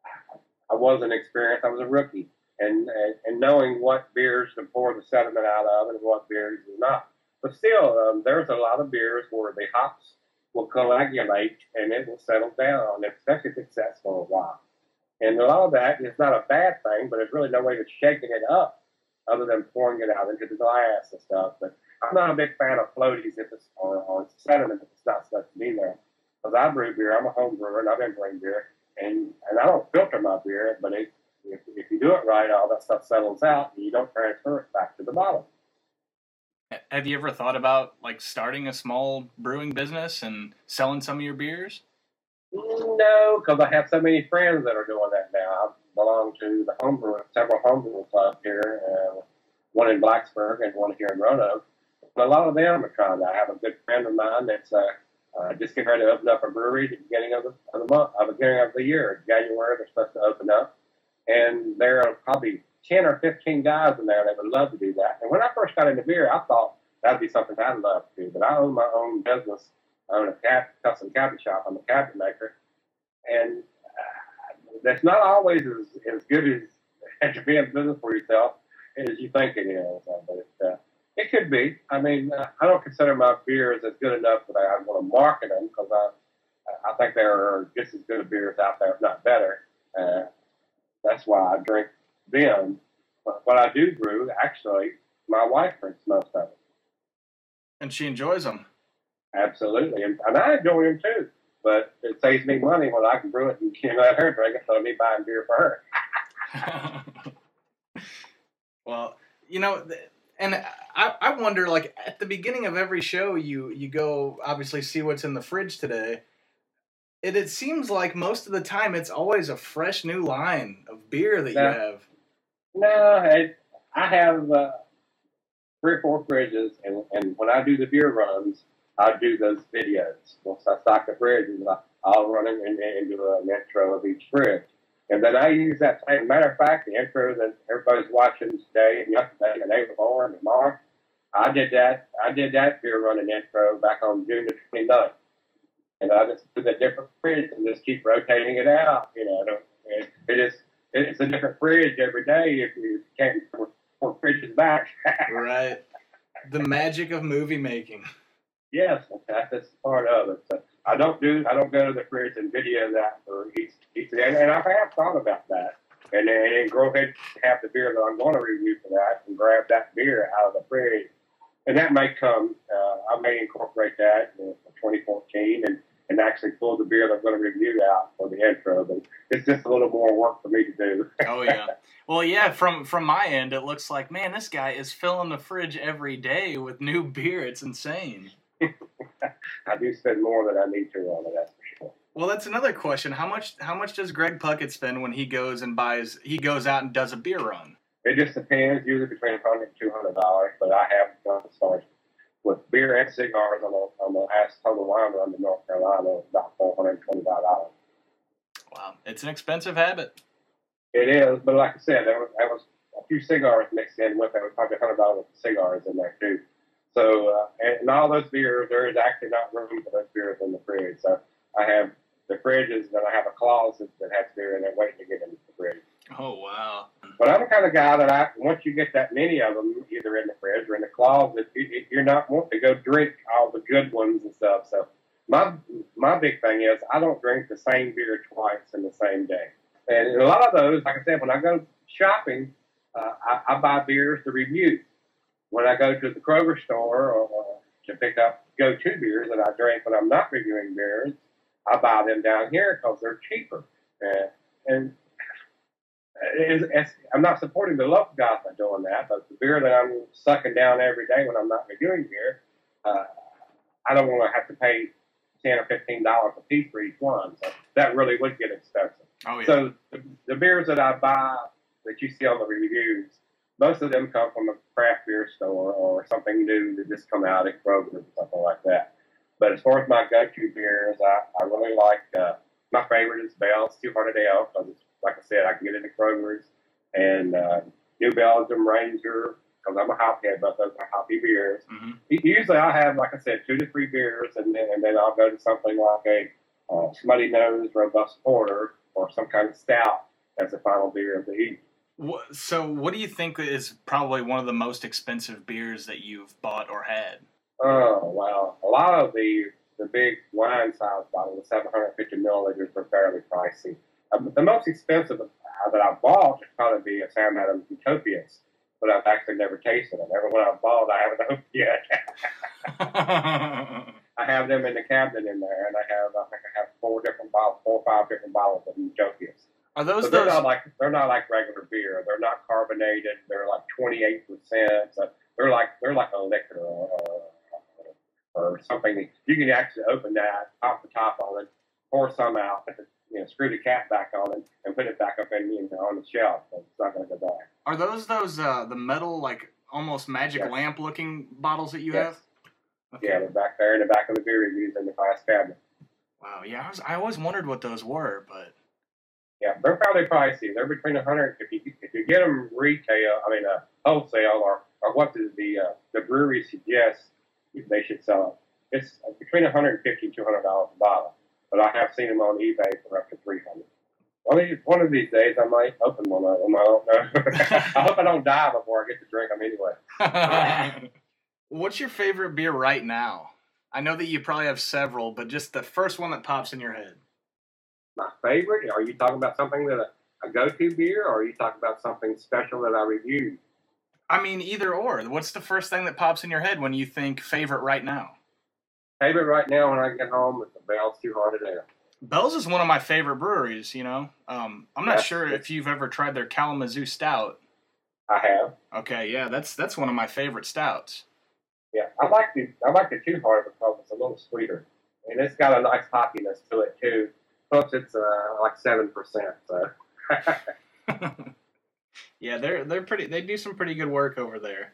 S1: I wasn't experienced. I was a rookie, and and, and knowing what beers to pour the sediment out of and what beers not. But still, um, there's a lot of beers where the hops will coagulate and it will settle down, especially if it sets for a while. And a lot of that is not a bad thing, but there's really no way of shaking it up other than pouring it out into the glass and stuff. But I'm not a big fan of floaties if it's or, or sediment if it's not supposed to be there. Because I brew beer, I'm a home brewer, and I've been brewing beer, and, and I don't filter my beer, but it, if, if you do it right, all that stuff settles out, and you don't transfer it back to the bottle.
S2: Have you ever thought about like starting a small brewing business and selling some of your beers?
S1: No, because I have so many friends that are doing that now. I belong to the homebrew, several homebrew clubs here, uh, one in Blacksburg and one here in Roanoke. And a lot of them are trying that. I have a good friend of mine that's uh, uh, just getting ready to open up a brewery at the beginning of the, of the month, at the beginning of the year. January, they're supposed to open up. And there are probably ten or fifteen guys in there that would love to do that. And when I first got into beer, I thought that'd be something I'd love to do. But I own my own business. I own a cab, custom cabinet shop. I'm a cabinet maker. And uh, that's not always as, as good as and to be in business for yourself as you think it is. Uh, But it, uh, it could be. I mean, uh, I don't consider my beers as good enough that I want to market them because I, I think there are just as good beers out there, if not better. Uh, that's why I drink them. But what I do brew, actually, my wife drinks most of it.
S2: And she enjoys them.
S1: Absolutely, and, and I enjoy them too. But it saves me money when I can brew it and you know, let her drink it, so me buying beer for her.
S2: Well, you know, and I, I wonder, like, at the beginning of every show, you, you go, obviously, see what's in the fridge today. It, it seems like most of the time it's always a fresh new line of beer that
S1: No.
S2: you have.
S1: No, I, I have uh, three or four fridges, and, and when I do the beer runs, I do those videos. Once I stock the fridges, I, I'll run it and, and do an intro of each fridge. And then I use that same, matter of fact, the intro that everybody's watching today and yesterday and April and tomorrow, I did that, I did that beer running intro back on June the twenty-ninth. And I just do the different fridge and just keep rotating it out. You know, it, it is, it's a different fridge every day if you can't four, four fridges back.
S2: Right. The magic of movie making.
S1: Yes, that's part of it. So I don't do, I don't go to the fridge and video that for each, each day. And I have thought about that. And then, and then go ahead and have the beer that I'm going to review for that and grab that beer out of the fridge. And that may come, uh, I may incorporate that in twenty fourteen and, and actually pull the beer that I'm going to review out for the intro. But it's just a little more work for me to do.
S2: Oh, yeah. Well, yeah, from, from my end, it looks like, man, this guy is filling the fridge every day with new beer. It's insane.
S1: I do spend more than I need to on it, that's for sure.
S2: Well, that's another question. How much how much does Greg Puckett spend when he goes and buys, he goes out and does a beer run?
S1: It just depends, usually between one hundred dollars and two hundred dollars, but I have done start with beer and cigars on the, on the last total wine run to North Carolina, about four hundred twenty-five dollars.
S2: Wow, it's an expensive habit.
S1: It is, but like I said, there was, there was a few cigars mixed in with it. There was probably one hundred dollars of cigars in there too. So, uh, and, and all those beers, there is actually not room for those beers in the fridge. So I have the fridges, and I have a closet that has beer in it waiting to get into the fridge.
S2: Oh, wow.
S1: But I'm the kind of guy that I, once you get that many of them, either in the fridge or in the closet, you, you're not wanting to go drink all the good ones and stuff. So my my big thing is I don't drink the same beer twice in the same day. And a lot of those, like I said, when I go shopping, uh, I, I buy beers to review. When I go to the Kroger store or, or to pick up go-to beers that I drink when I'm not reviewing beers, I buy them down here because they're cheaper. Uh, and it's, it's, I'm not supporting the local guys by doing that, but the beer that I'm sucking down every day when I'm not reviewing beer, uh, I don't want to have to pay ten or fifteen dollars a piece for each one. So that really would get expensive.
S2: Oh, yeah.
S1: So the, the beers that I buy that you see on the reviews, most of them come from a craft beer store or something new that just come out at Kroger or something like that. But as far as my go-to beers, I, I really like, uh, my favorite is Bell's two hundred L, because like I said, I can get it at Kroger's, and uh, New Belgium Ranger, because I'm a hophead, but those are hoppy beers.
S2: Mm-hmm.
S1: Usually I'll have, like I said, two to three beers, and then, and then I'll go to something like a uh, Smutty Nose Robust Porter or some kind of stout as the final beer of the evening.
S2: So what do you think is probably one of the most expensive beers that you've bought or had?
S1: Oh, well, a lot of the the big wine size bottles, the seven hundred fifty milliliters, are fairly pricey. Um, the most expensive uh, that I bought would probably be a Sam Adams Utopias, but I've actually never tasted them. Every one I've bought, I haven't opened yet. I have them in the cabinet in there, and I have, I think I have four different bottles, four or five different bottles of Utopias.
S2: Are those
S1: So they're
S2: those?
S1: not like they're not like regular beer. They're not carbonated. They're like twenty-eight percent. So they're like they're like a liquor or, or, or something. You can actually open that, pop the top on it, pour some out, you know, screw the cap back on it, and put it back up in you know on the shelf. So it's not going to go bad.
S2: Are those those uh, the metal like almost magic
S1: Yes.
S2: lamp looking bottles that you
S1: Yes.
S2: have? Okay.
S1: Yeah, they're back there in the back of the beer reviews in the glass cabinet.
S2: Wow. Yeah, I was I always wondered what those were, but
S1: Yeah, they're probably pricey. They're between a hundred. If you if you get them retail, I mean uh, wholesale, or or what the the, uh, the brewery suggests they should sell it. It's between a hundred and fifty and two hundred dollars a bottle. But I have seen them on eBay for up to three hundred. One of these, one of these days, I might open one of them. I don't know. I hope I don't die before I get to drink them anyway.
S2: What's your favorite beer right now? I know that you probably have several, but just the first one that pops in your head.
S1: My favorite? Are you talking about something that a, a go-to beer, or are you talking about something special that I reviewed?
S2: I mean, either or. What's the first thing that pops in your head when you think favorite right now?
S1: Favorite right now when I get home is the Bell's Two Hearted Ale.
S2: Bell's is one of my favorite breweries, you know. Um, I'm not
S1: That's,
S2: sure if you've ever tried their Kalamazoo Stout.
S1: I have.
S2: Okay, yeah, that's that's one of my favorite stouts.
S1: Yeah, I like the I like the Two Hearted because it's a little sweeter, and it's got a nice hoppiness to it too. Plus, it's uh, like seven percent. So.
S2: Yeah, they're they're pretty. They do some pretty good work over there.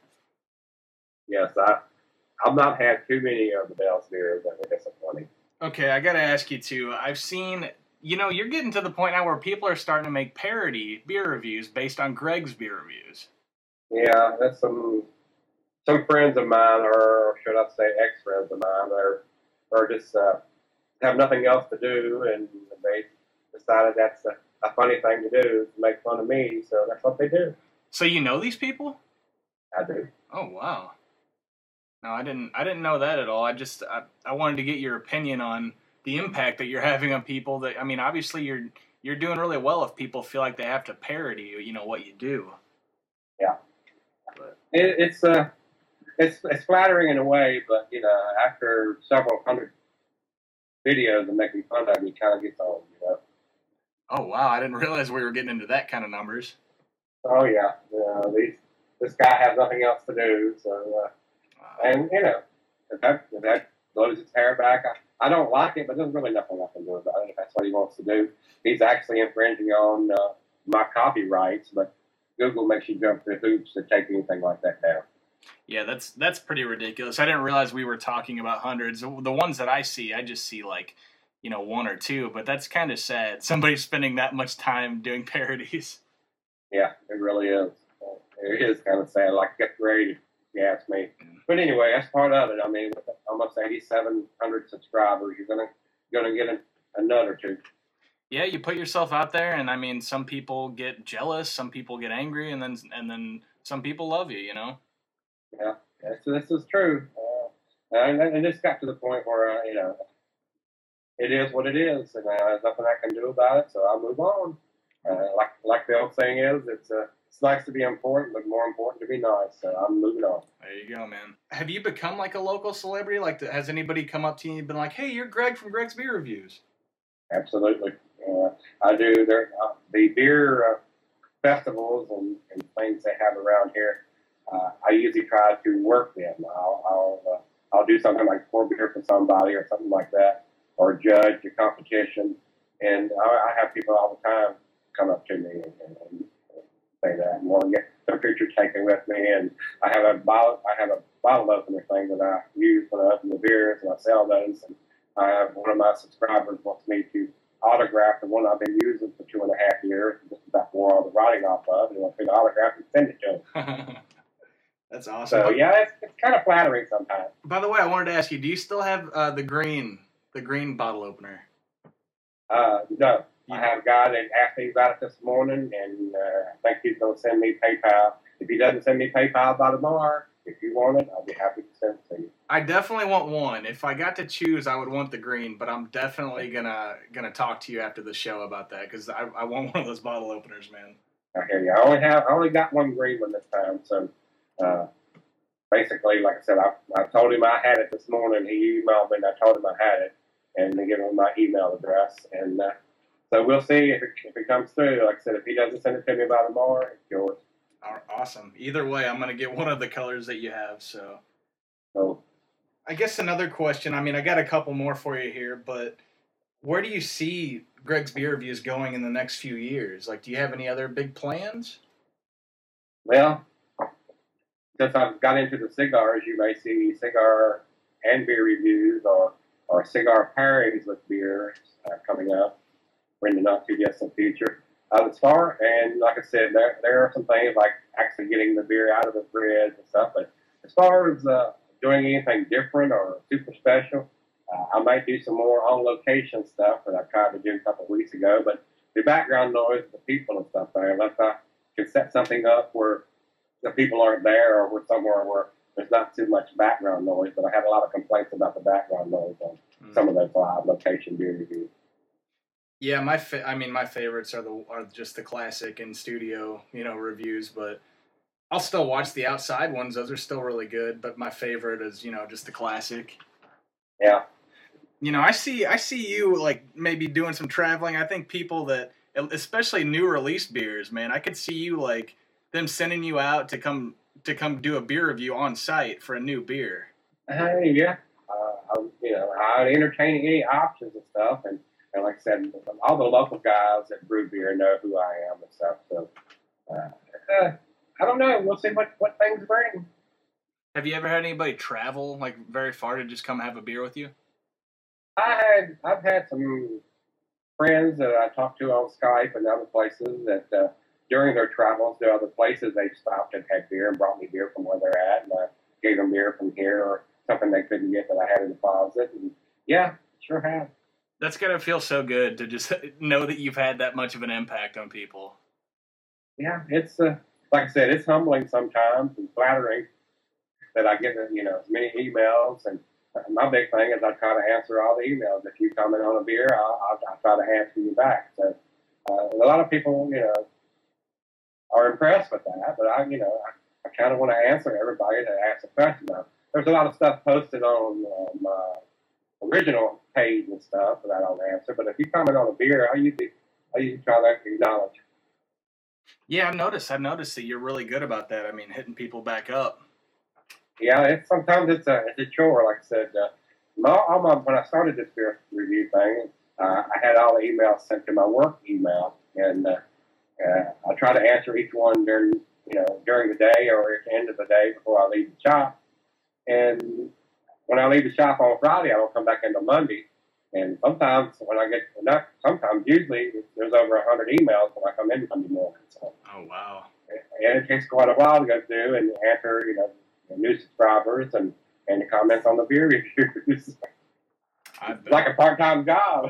S1: Yes, I I've not had too many of the Bell's beers that were disappointing.
S2: Okay, I gotta ask you too. I've seen, you know, you're getting to the point now where people are starting to make parody beer reviews based on Greg's beer reviews.
S1: Yeah, that's some some friends of mine, or should I say, ex-friends of mine, are are just uh, have nothing else to do, and they decided that's a, a funny thing to do to make fun of me. So that's what they do.
S2: So you know these people?
S1: I do.
S2: Oh wow. No, I didn't. I didn't know that at all. I just I, I wanted to get your opinion on the impact that you're having on people. That I mean, obviously you're you're doing really well if people feel like they have to parody, you know, what you do.
S1: Yeah, but it, it's uh, it's it's flattering in a way, but you know, after several hundred videos of making fun of me, kind of gets old, you know.
S2: Oh wow, I didn't realize we were getting into that kind of numbers.
S1: Oh yeah, uh, these this guy has nothing else to do, so. Uh, And, you know, if that, if that blows his hair back, I, I don't like it, but there's really nothing I can do about it if that's what he wants to do. He's actually infringing on uh, my copyrights, but Google makes you jump through hoops to take anything like that down.
S2: Yeah, that's that's pretty ridiculous. I didn't realize we were talking about hundreds. The ones that I see, I just see like, you know, one or two, but that's kind of sad. Somebody's spending that much time doing parodies.
S1: Yeah, it really is. It is kind of sad, like fifth grade, if you ask me. But anyway, that's part of it. I mean, with almost eighty-seven hundred subscribers, you're gonna gonna get a, a nut or two.
S2: Yeah, you put yourself out there, and I mean, some people get jealous, some people get angry, and then and then some people love you. You know.
S1: Yeah, this, this is true. Uh, and, and this got to the point where uh, you know, it is what it is, and uh, there's nothing I can do about it. So I'll move on. Uh, like like the old saying is, it's uh, it's nice to be important, but more important to be nice. So I'm moving on.
S2: There you go, man. Have you become like a local celebrity? Like, has anybody come up to you and been like, "Hey, you're Greg from Greg's Beer Reviews"?
S1: Absolutely. Uh, I do. There, uh, the beer uh, festivals and, and things they have around here. Uh, I usually try to work them. I'll I'll, uh, I'll do something like pour beer for somebody or something like that, or judge a competition, and I, I have people all the time come up to me and, and, and say that and want to get their picture taken with me. And I have a bottle, I have a bottle opener thing that I use when I open the beers, and I sell those. And I have one of my subscribers wants me to autograph the one I've been using for two and a half years, just about wore all the writing off of, and wants me to autograph and send it to him.
S2: That's awesome.
S1: So yeah, it's, it's kind of flattering sometimes.
S2: By the way, I wanted to ask you: do you still have uh, the green, the green bottle opener?
S1: Uh, no. I have a guy that asked me about it this morning, and uh, I think he's going to send me PayPal. If he doesn't send me PayPal by tomorrow, if you want it, I'll be happy to send it to you.
S2: I definitely want one. If I got to choose, I would want the green, but I'm definitely gonna gonna talk to you after the show about that because I, I want one of those bottle openers, man.
S1: I hear you. I only have I only got one green one this time, so uh, basically, like I said, I, I told him I had it this morning. He emailed me, and I told him I had it, and they gave him my email address, and. Uh, So we'll see if it, if it comes through. Like I said, if he doesn't send it to me by tomorrow, it's yours.
S2: Awesome. Either way, I'm going to get one of the colors that you have. So,
S1: so,
S2: I guess another question. I mean, I got a couple more for you here, but where do you see Greg's Beer Reviews going in the next few years? Like, do you have any other big plans?
S1: Well, since I've got into the cigars, you may see cigar and beer reviews or, or cigar pairings with beers uh, coming up in the not too distant future. Uh, as far, and like I said, there there are some things like actually getting the beer out of the fridge and stuff, but as far as uh, doing anything different or super special, uh, I might do some more on-location stuff that I tried to do a couple of weeks ago, but the background noise of the people and stuff there. Unless I can set something up where the people aren't there or we're somewhere where there's not too much background noise. But I had a lot of complaints about the background noise on mm. some of those live location beer reviews.
S2: Yeah, my fa- I mean, my favorites are the are just the classic in studio, you know, reviews. But I'll still watch the outside ones; those are still really good. But my favorite is, you know, just the classic.
S1: Yeah.
S2: You know, I see I see you like maybe doing some traveling. I think people that, especially new release beers, man, I could see you like them sending you out to come to come do a beer review on site for a new beer.
S1: Hey, yeah. Uh, I'm, you know, I entertain any options and stuff, and. And like I said, all the local guys at Brew Beer know who I am and stuff. So, uh, uh, I don't know. We'll see what, what things bring.
S2: Have you ever had anybody travel like very far to just come have a beer with you?
S1: I had, I've had some friends that I talked to on Skype and other places that uh, during their travels to other places, they stopped and had beer and brought me beer from where they're at. And I gave them beer from here or something they couldn't get that I had in the closet. And yeah, sure have.
S2: That's gotta feel so good to just know that you've had that much of an impact on people.
S1: Yeah, it's uh, like I said, it's humbling sometimes and flattering that I get you know as many emails. And my big thing is I try to answer all the emails. If you comment on a beer, I'll, I'll, I'll try to answer you back. So uh, a lot of people, you know, are impressed with that. But I, you know, I, I kind of want to answer everybody that asks a question. Now, there's a lot of stuff posted on uh, my original page and stuff that I don't answer, but if you comment on a beer, I usually I usually try to acknowledge.
S2: Yeah, I've noticed. I've noticed that you're really good about that. I mean, hitting people back up.
S1: Yeah, it's sometimes it's a it's a chore. Like I said, uh, my, all my, when I started this beer review thing, uh, I had all the emails sent to my work email, and uh, uh, I try to answer each one during you know during the day or at the end of the day before I leave the shop, and when I leave the shop on Friday, I don't come back until Monday. And sometimes when I get enough, sometimes usually there's over a hundred emails when I come in Monday morning. So,
S2: oh wow!
S1: And it takes quite a while to go through and answer, you know, new subscribers and, and the comments on the beer reviews. It's like a part-time job.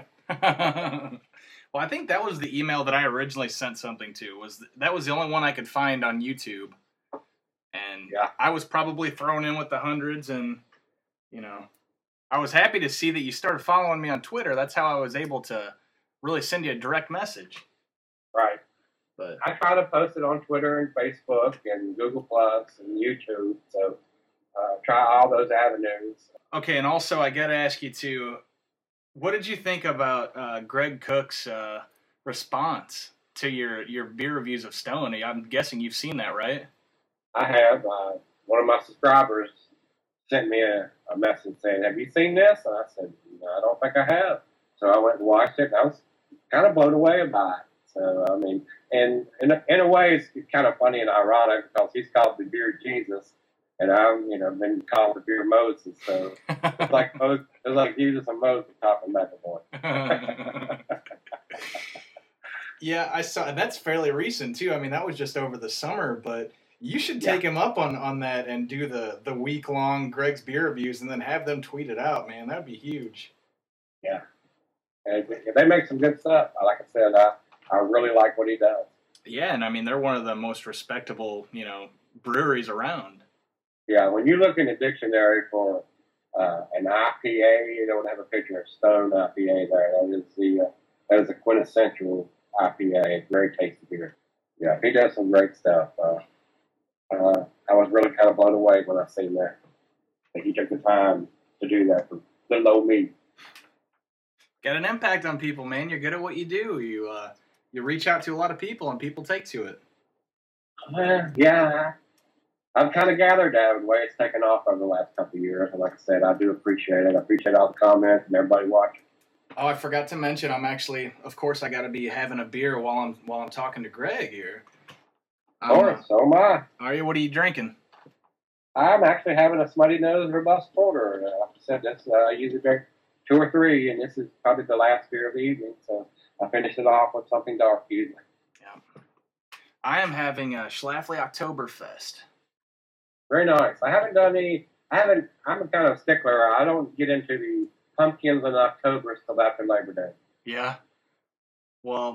S2: Well, I think that was the email that I originally sent something to. Was that was the only one I could find on YouTube, and
S1: yeah.
S2: I was probably thrown in with the hundreds and. You know, I was happy to see that you started following me on Twitter. That's how I was able to really send you a direct message.
S1: Right.
S2: But
S1: I try to post it on Twitter and Facebook and Google Plus and YouTube. So uh, try all those avenues.
S2: Okay, and also I got to ask you too, what did you think about uh, Greg Cook's uh, response to your, your beer reviews of Stone? I'm guessing you've seen that, right?
S1: I have. Uh, one of my subscribers sent me a, a message saying, "Have you seen this?" And I said, "No, I don't think I have." So I went and watched it, and I was kind of blown away by it. So, I mean, and in a, in a way, it's kind of funny and ironic because he's called the Beer Jesus, and I've, you know, been called the Beer Moses. So it's like it's like Jesus and Moses talking back and forth.
S2: Yeah, I saw. That's fairly recent too. I mean, that was just over the summer, but. You should take yeah. him up on, on that and do the, the week-long Greg's beer reviews and then have them tweet it out, man. That would be huge.
S1: Yeah. And they make some good stuff. Like I said, I, I really like what he does.
S2: Yeah, and I mean, they're one of the most respectable, you know, breweries around.
S1: Yeah, when you look in the dictionary for uh, an I P A, you don't have a picture of Stone I P A there. That is the uh, that is a quintessential I P A. Very tasty beer. Yeah, he does some great stuff. Uh, Uh, I was really kind of blown away when I seen that. That he took the time to do that for little old me.
S2: Got an impact on people, man. You're good at what you do. You uh, you reach out to a lot of people, and people take to it.
S1: Uh, yeah, I've kind of gathered that the way it's taken off over the last couple of years. And like I said, I do appreciate it. I appreciate all the comments and everybody watching.
S2: Oh, I forgot to mention, I'm actually, of course, I got to be having a beer while I'm while I'm talking to Greg here.
S1: Of course, um, so am I.
S2: Are you? What are you drinking?
S1: I'm actually having a Smutty Nose Robust Porter. Uh, like I said, that's, uh, I usually drink two or three, and this is probably the last beer of the evening, so I finish it off with something dark usually.
S2: Yeah. I am having a Schlafly Oktoberfest.
S1: Very nice. I haven't done any, I haven't, I'm a kind of stickler. I don't get into the pumpkins and Octobers till after Labor Day.
S2: Yeah. Well,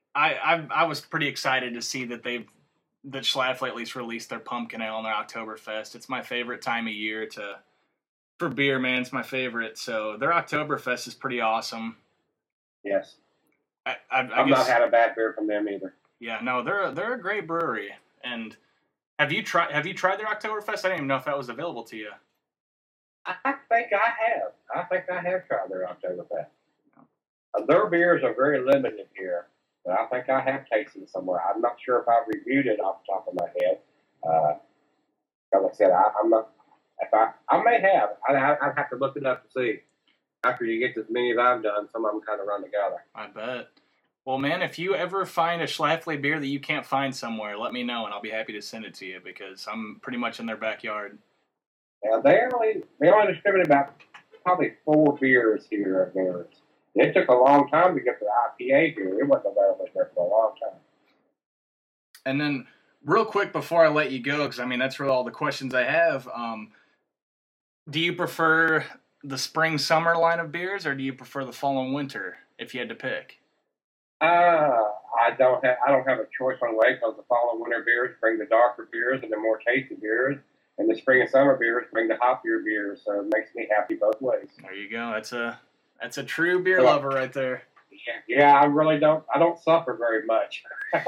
S2: I, I I was pretty excited to see that they've that Schlafly at least released their pumpkin ale and their Oktoberfest. It's my favorite time of year to for beer, man. It's my favorite. So their Oktoberfest is pretty awesome.
S1: Yes.
S2: I, I, I
S1: I've
S2: guess,
S1: not had a bad beer from them either.
S2: Yeah, no, they're a, they're a great brewery. And have you tried have you tried their Oktoberfest? I didn't even know if that was available to you.
S1: I think I have. I think I have tried their Oktoberfest. Uh, their beers are very limited here, but I think I have tasted it somewhere. I'm not sure if I've reviewed it off the top of my head. Uh, like I said, I, I'm not. If I, I may have. I, I'd have to look it up to see. After you get as many as I've done, some of them kind of run together.
S2: I bet. Well, man, if you ever find a Schlafly beer that you can't find somewhere, let me know, and I'll be happy to send it to you because I'm pretty much in their backyard.
S1: Now, they only they only distributed about probably four beers here of theirs. It took a long time to get the I P A here. It wasn't available there for a long time.
S2: And then, real quick before I let you go, because I mean that's really all the questions I have. Um, do you prefer the spring summer line of beers, or do you prefer the fall and winter? If you had to pick.
S1: Uh, I don't have I don't have a choice one way because the fall and winter beers bring the darker beers and the more tasty beers, and the spring and summer beers bring the hoppier beers. So it makes me happy both ways.
S2: There you go. That's a that's a true beer so, lover right there.
S1: Yeah, yeah, I really don't I don't suffer very much.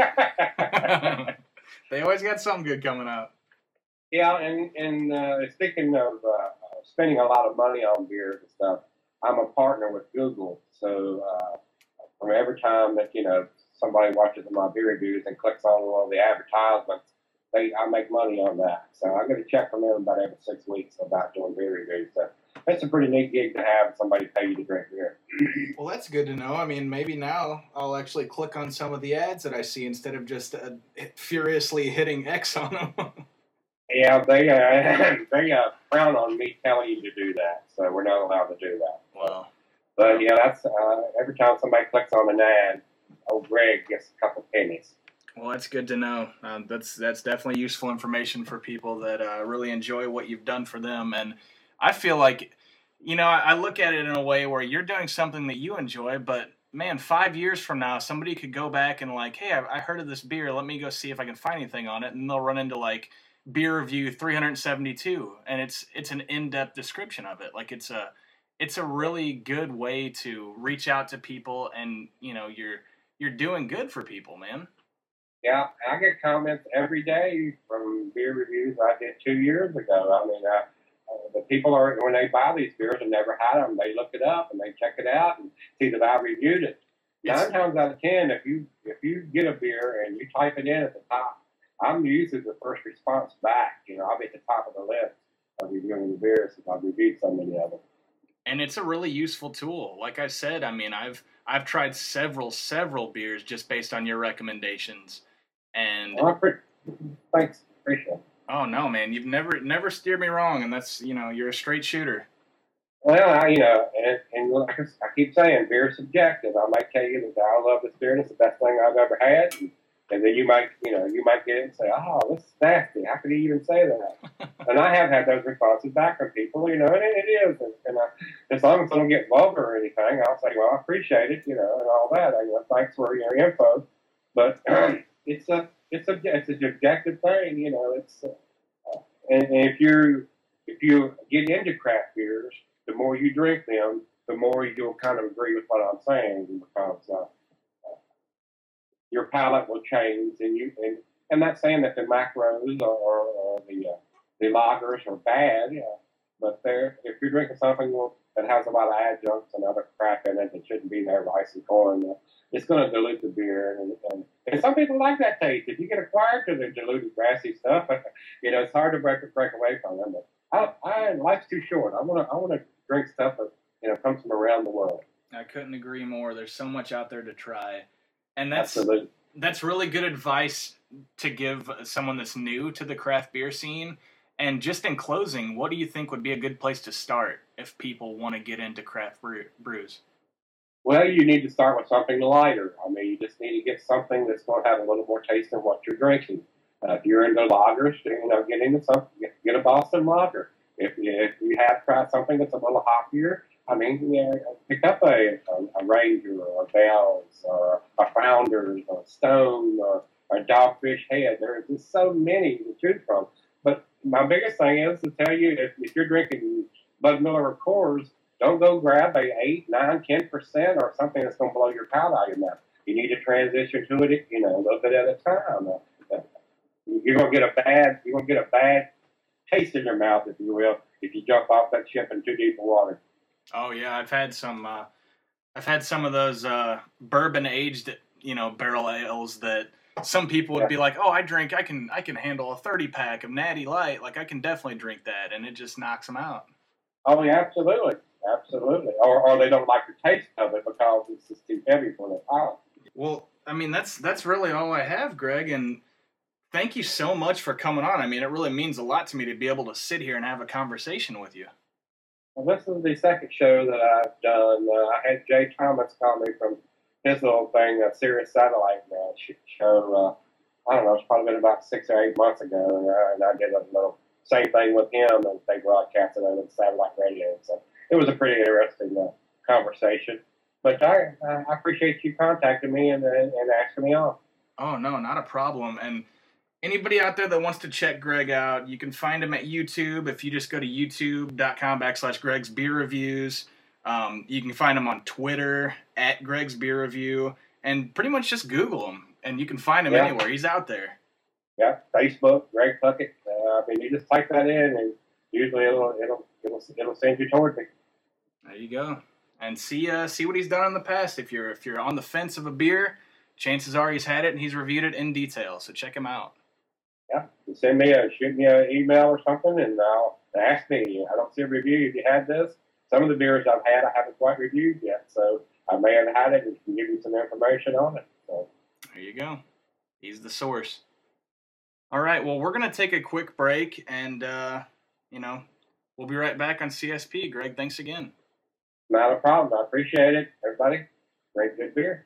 S2: They always got something good coming out.
S1: Yeah, and and uh, speaking of uh, spending a lot of money on beers and stuff, I'm a partner with Google, so. Uh, From every time that, you know, somebody watches my beer reviews and clicks on one of the advertisements, they I make money on that. So I get a check from them about every six weeks about doing beer reviews. So that's a pretty neat gig to have, somebody pay you to drink beer.
S2: Well, that's good to know. I mean, maybe now I'll actually click on some of the ads that I see instead of just uh, furiously hitting X on them.
S1: Yeah, they uh, they uh, frown on me telling you to do that, so we're not allowed to do that.
S2: Wow.
S1: But, yeah, that's uh, every time somebody clicks on an ad, old Greg gets a couple pennies.
S2: Well, that's good to know. Um, that's that's definitely useful information for people that uh, really enjoy what you've done for them. And I feel like, you know, I, I look at it in a way where you're doing something that you enjoy, but, man, five years from now, somebody could go back and like, hey, I, I heard of this beer. Let me go see if I can find anything on it. And they'll run into, like, Beer Review three seventy-two. And it's it's an in-depth description of it. Like, it's a... It's a really good way to reach out to people, and you know you're you're doing good for people, man.
S1: Yeah, I get comments every day from beer reviews I did two years ago. I mean, uh, the people are when they buy these beers and never had them, they look it up and they check it out and see that I reviewed it. It's, Nine times out of ten, if you if you get a beer and you type it in at the top, I'm usually the first response back. You know, I'll be at the top of the list of reviewing the beers since I've reviewed so many of them.
S2: And it's a really useful tool. Like I said, I mean, I've I've tried several several beers just based on your recommendations. And
S1: well, thanks, appreciate it.
S2: Oh no, man, you've never never steered me wrong, and that's you know you're a straight shooter.
S1: Well, I, you know, and, and like I keep saying, beer is subjective. I might tell you that I love this beer and it's the best thing I've ever had. And, And then you might, you know, you might get it and say, "Oh, this is nasty. How could he even say that?" And I have had those responses back from people, you know, and it, it is. And, and I, as long as I don't get vulgar or anything, I'll say, "Well, I appreciate it," you know, and all that. I, you know, thanks for your info. But it's a, it's a, it's a subjective thing, you know. It's, uh, and, and if you, if you get into craft beers, the more you drink them, the more you'll kind of agree with what I'm saying because. Uh, Your palate will change, and you and I'm not saying that the macros or, or, or the uh, the lagers are bad, yeah, but they're if you're drinking something that has a lot of adjuncts and other crap in it that shouldn't be there, rice and corn, uh, it's going to dilute the beer. And, and and some people like that taste. If you get acquired to the diluted, grassy stuff, you know it's hard to break break away from them. But I, I life's too short. I want to I want to drink stuff that you know comes from around the world.
S2: I couldn't agree more. There's so much out there to try. And that's
S1: Absolutely.
S2: that's really good advice to give someone that's new to the craft beer scene. And just in closing, what do you think would be a good place to start if people want to get into craft brew, brews?
S1: Well, you need to start with something lighter. I mean, you just need to get something that's going to have a little more taste than what you're drinking. Uh, if you're into lagers, you know, get into something. Get, get a Boston lager. If you, if you have tried something that's a little hoppier, I mean, yeah, pick up a, a, a Ranger or a Bell's or a Founders or a Stone or a Dogfish Head. There's just so many to choose from. But my biggest thing is to tell you if, if you're drinking Bud Miller or Coors, don't go grab a eight, nine, ten percent or something that's going to blow your palate out of your mouth. You need to transition to it, you know, a little bit at a time. You're going to get a bad, you're going to get a bad taste in your mouth, if you will, if you jump off that ship in too deep of water.
S2: Oh yeah, I've had some. Uh, I've had some of those uh, bourbon aged, you know, barrel ales that some people would
S1: Yeah.
S2: be like, "Oh, I drink. I can. I can handle a thirty pack of Natty Light. Like I can definitely drink that," and it just knocks them out.
S1: Oh, yeah, absolutely, absolutely. Or, or they don't like the taste of it because it's just too heavy for their palate.
S2: Well, I mean, that's that's really all I have, Greg, and thank you so much for coming on. I mean, it really means a lot to me to be able to sit here and have a conversation with you.
S1: Well, this is the second show that I've done. Uh, I had Jay Thomas call me from his little thing, a Sirius Satellite uh, show. Uh, I don't know, it's probably been about six or eight months ago, and, uh, and I did a little same thing with him, and they broadcasted on satellite radio. So it was a pretty interesting uh, conversation. But I, I appreciate you contacting me and, and, and asking me on.
S2: Oh, no, not a problem. And anybody out there that wants to check Greg out, you can find him at YouTube. If you just go to youtube.com backslash Greg's Beer Reviews. Um, you can find him on Twitter at Greg's Beer Review. And pretty much just Google him, and you can find him
S1: Yeah.
S2: anywhere. He's out there.
S1: Yeah, Facebook, Greg Puckett. Uh, I mean, you just type that in, and usually it'll it'll it'll, it'll send you toward me.
S2: There you go. And see uh, see what he's done in the past. If you're if you're on the fence of a beer, chances are he's had it and he's reviewed it in detail. So check him out.
S1: Yeah, you send me a shoot me an email or something, and I'll ask me. I don't see a review. If you had this, some of the beers I've had, I haven't quite reviewed yet, so I may have had it and can give you some information on it. So
S2: there you go. He's the source. All right. Well, we're gonna take a quick break, and uh, you know, we'll be right back on C S P. Greg, thanks again.
S1: not a problem. I appreciate it, everybody. Drink good beer.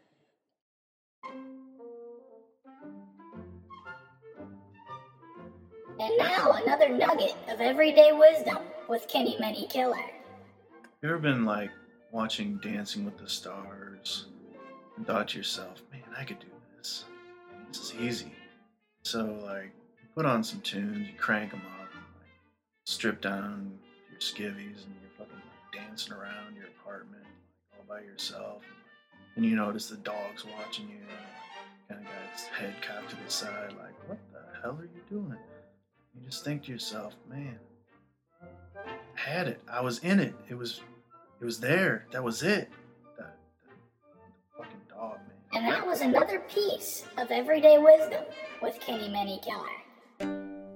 S3: And now another nugget of everyday wisdom with Kenny Many Killer.
S4: You ever been like watching Dancing with the Stars and thought to yourself, man, I could do this. This is easy. So like, you put on some tunes, you crank them up, and, like, strip down your skivvies, and you're fucking like, dancing around your apartment like, all by yourself. And, and you notice the dog's watching you, and kind of got its head cocked to the side, like, what the hell are you doing? You just think to yourself, man, I had it. I was in it. It was, it was there. That was it. That, that fucking dog, man.
S3: And that was another piece of everyday wisdom with Kenny Many Killer.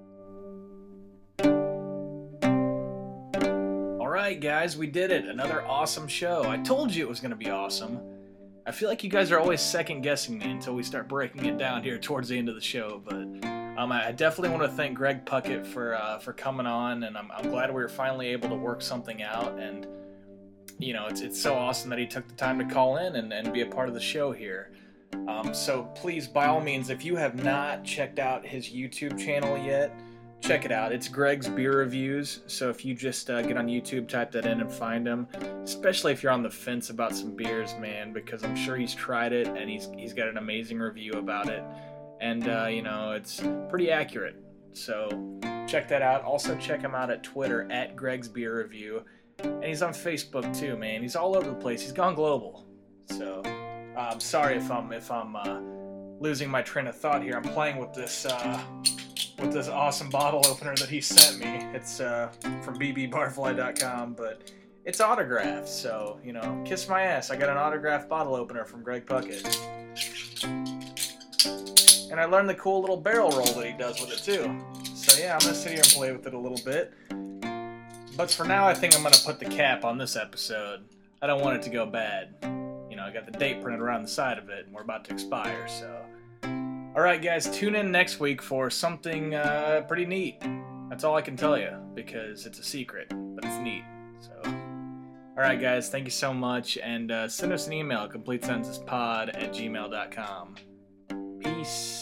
S2: All right, guys, we did it. Another awesome show. I told you it was going to be awesome. I feel like you guys are always second guessing me until we start breaking it down here towards the end of the show, but um, I definitely want to thank Greg Puckett for uh, for coming on, and I'm, I'm glad we were finally able to work something out. And you know, it's it's so awesome that he took the time to call in and, and be a part of the show here. Um, so please, by all means, if you have not checked out his YouTube channel yet, check it out. It's Greg's Beer Reviews. So if you just uh, get on YouTube, type that in and find him, especially if you're on the fence about some beers, man, because I'm sure he's tried it and he's he's got an amazing review about it. And, uh, you know, it's pretty accurate. So check that out. Also check him out at Twitter, at Greg's Beer Review. And he's on Facebook too, man. He's all over the place. He's gone global. So uh, I'm sorry if I'm if I'm uh, losing my train of thought here. I'm playing with this uh, with this awesome bottle opener that he sent me. It's uh, from b b barfly dot com, but it's autographed. So, you know, kiss my ass. I got an autographed bottle opener from Greg Puckett. And I learned the cool little barrel roll that he does with it too. So yeah, I'm gonna sit here and play with it a little bit. But for now, I think I'm gonna put the cap on this episode. I don't want it to go bad. You know, I got the date printed around the side of it, and we're about to expire, so. Alright guys, tune in next week for something uh, pretty neat. That's all I can tell you, because it's a secret, but it's neat, so. Alright guys, thank you so much, and uh, send us an email, complete sentences pod at gmail dot com. Peace.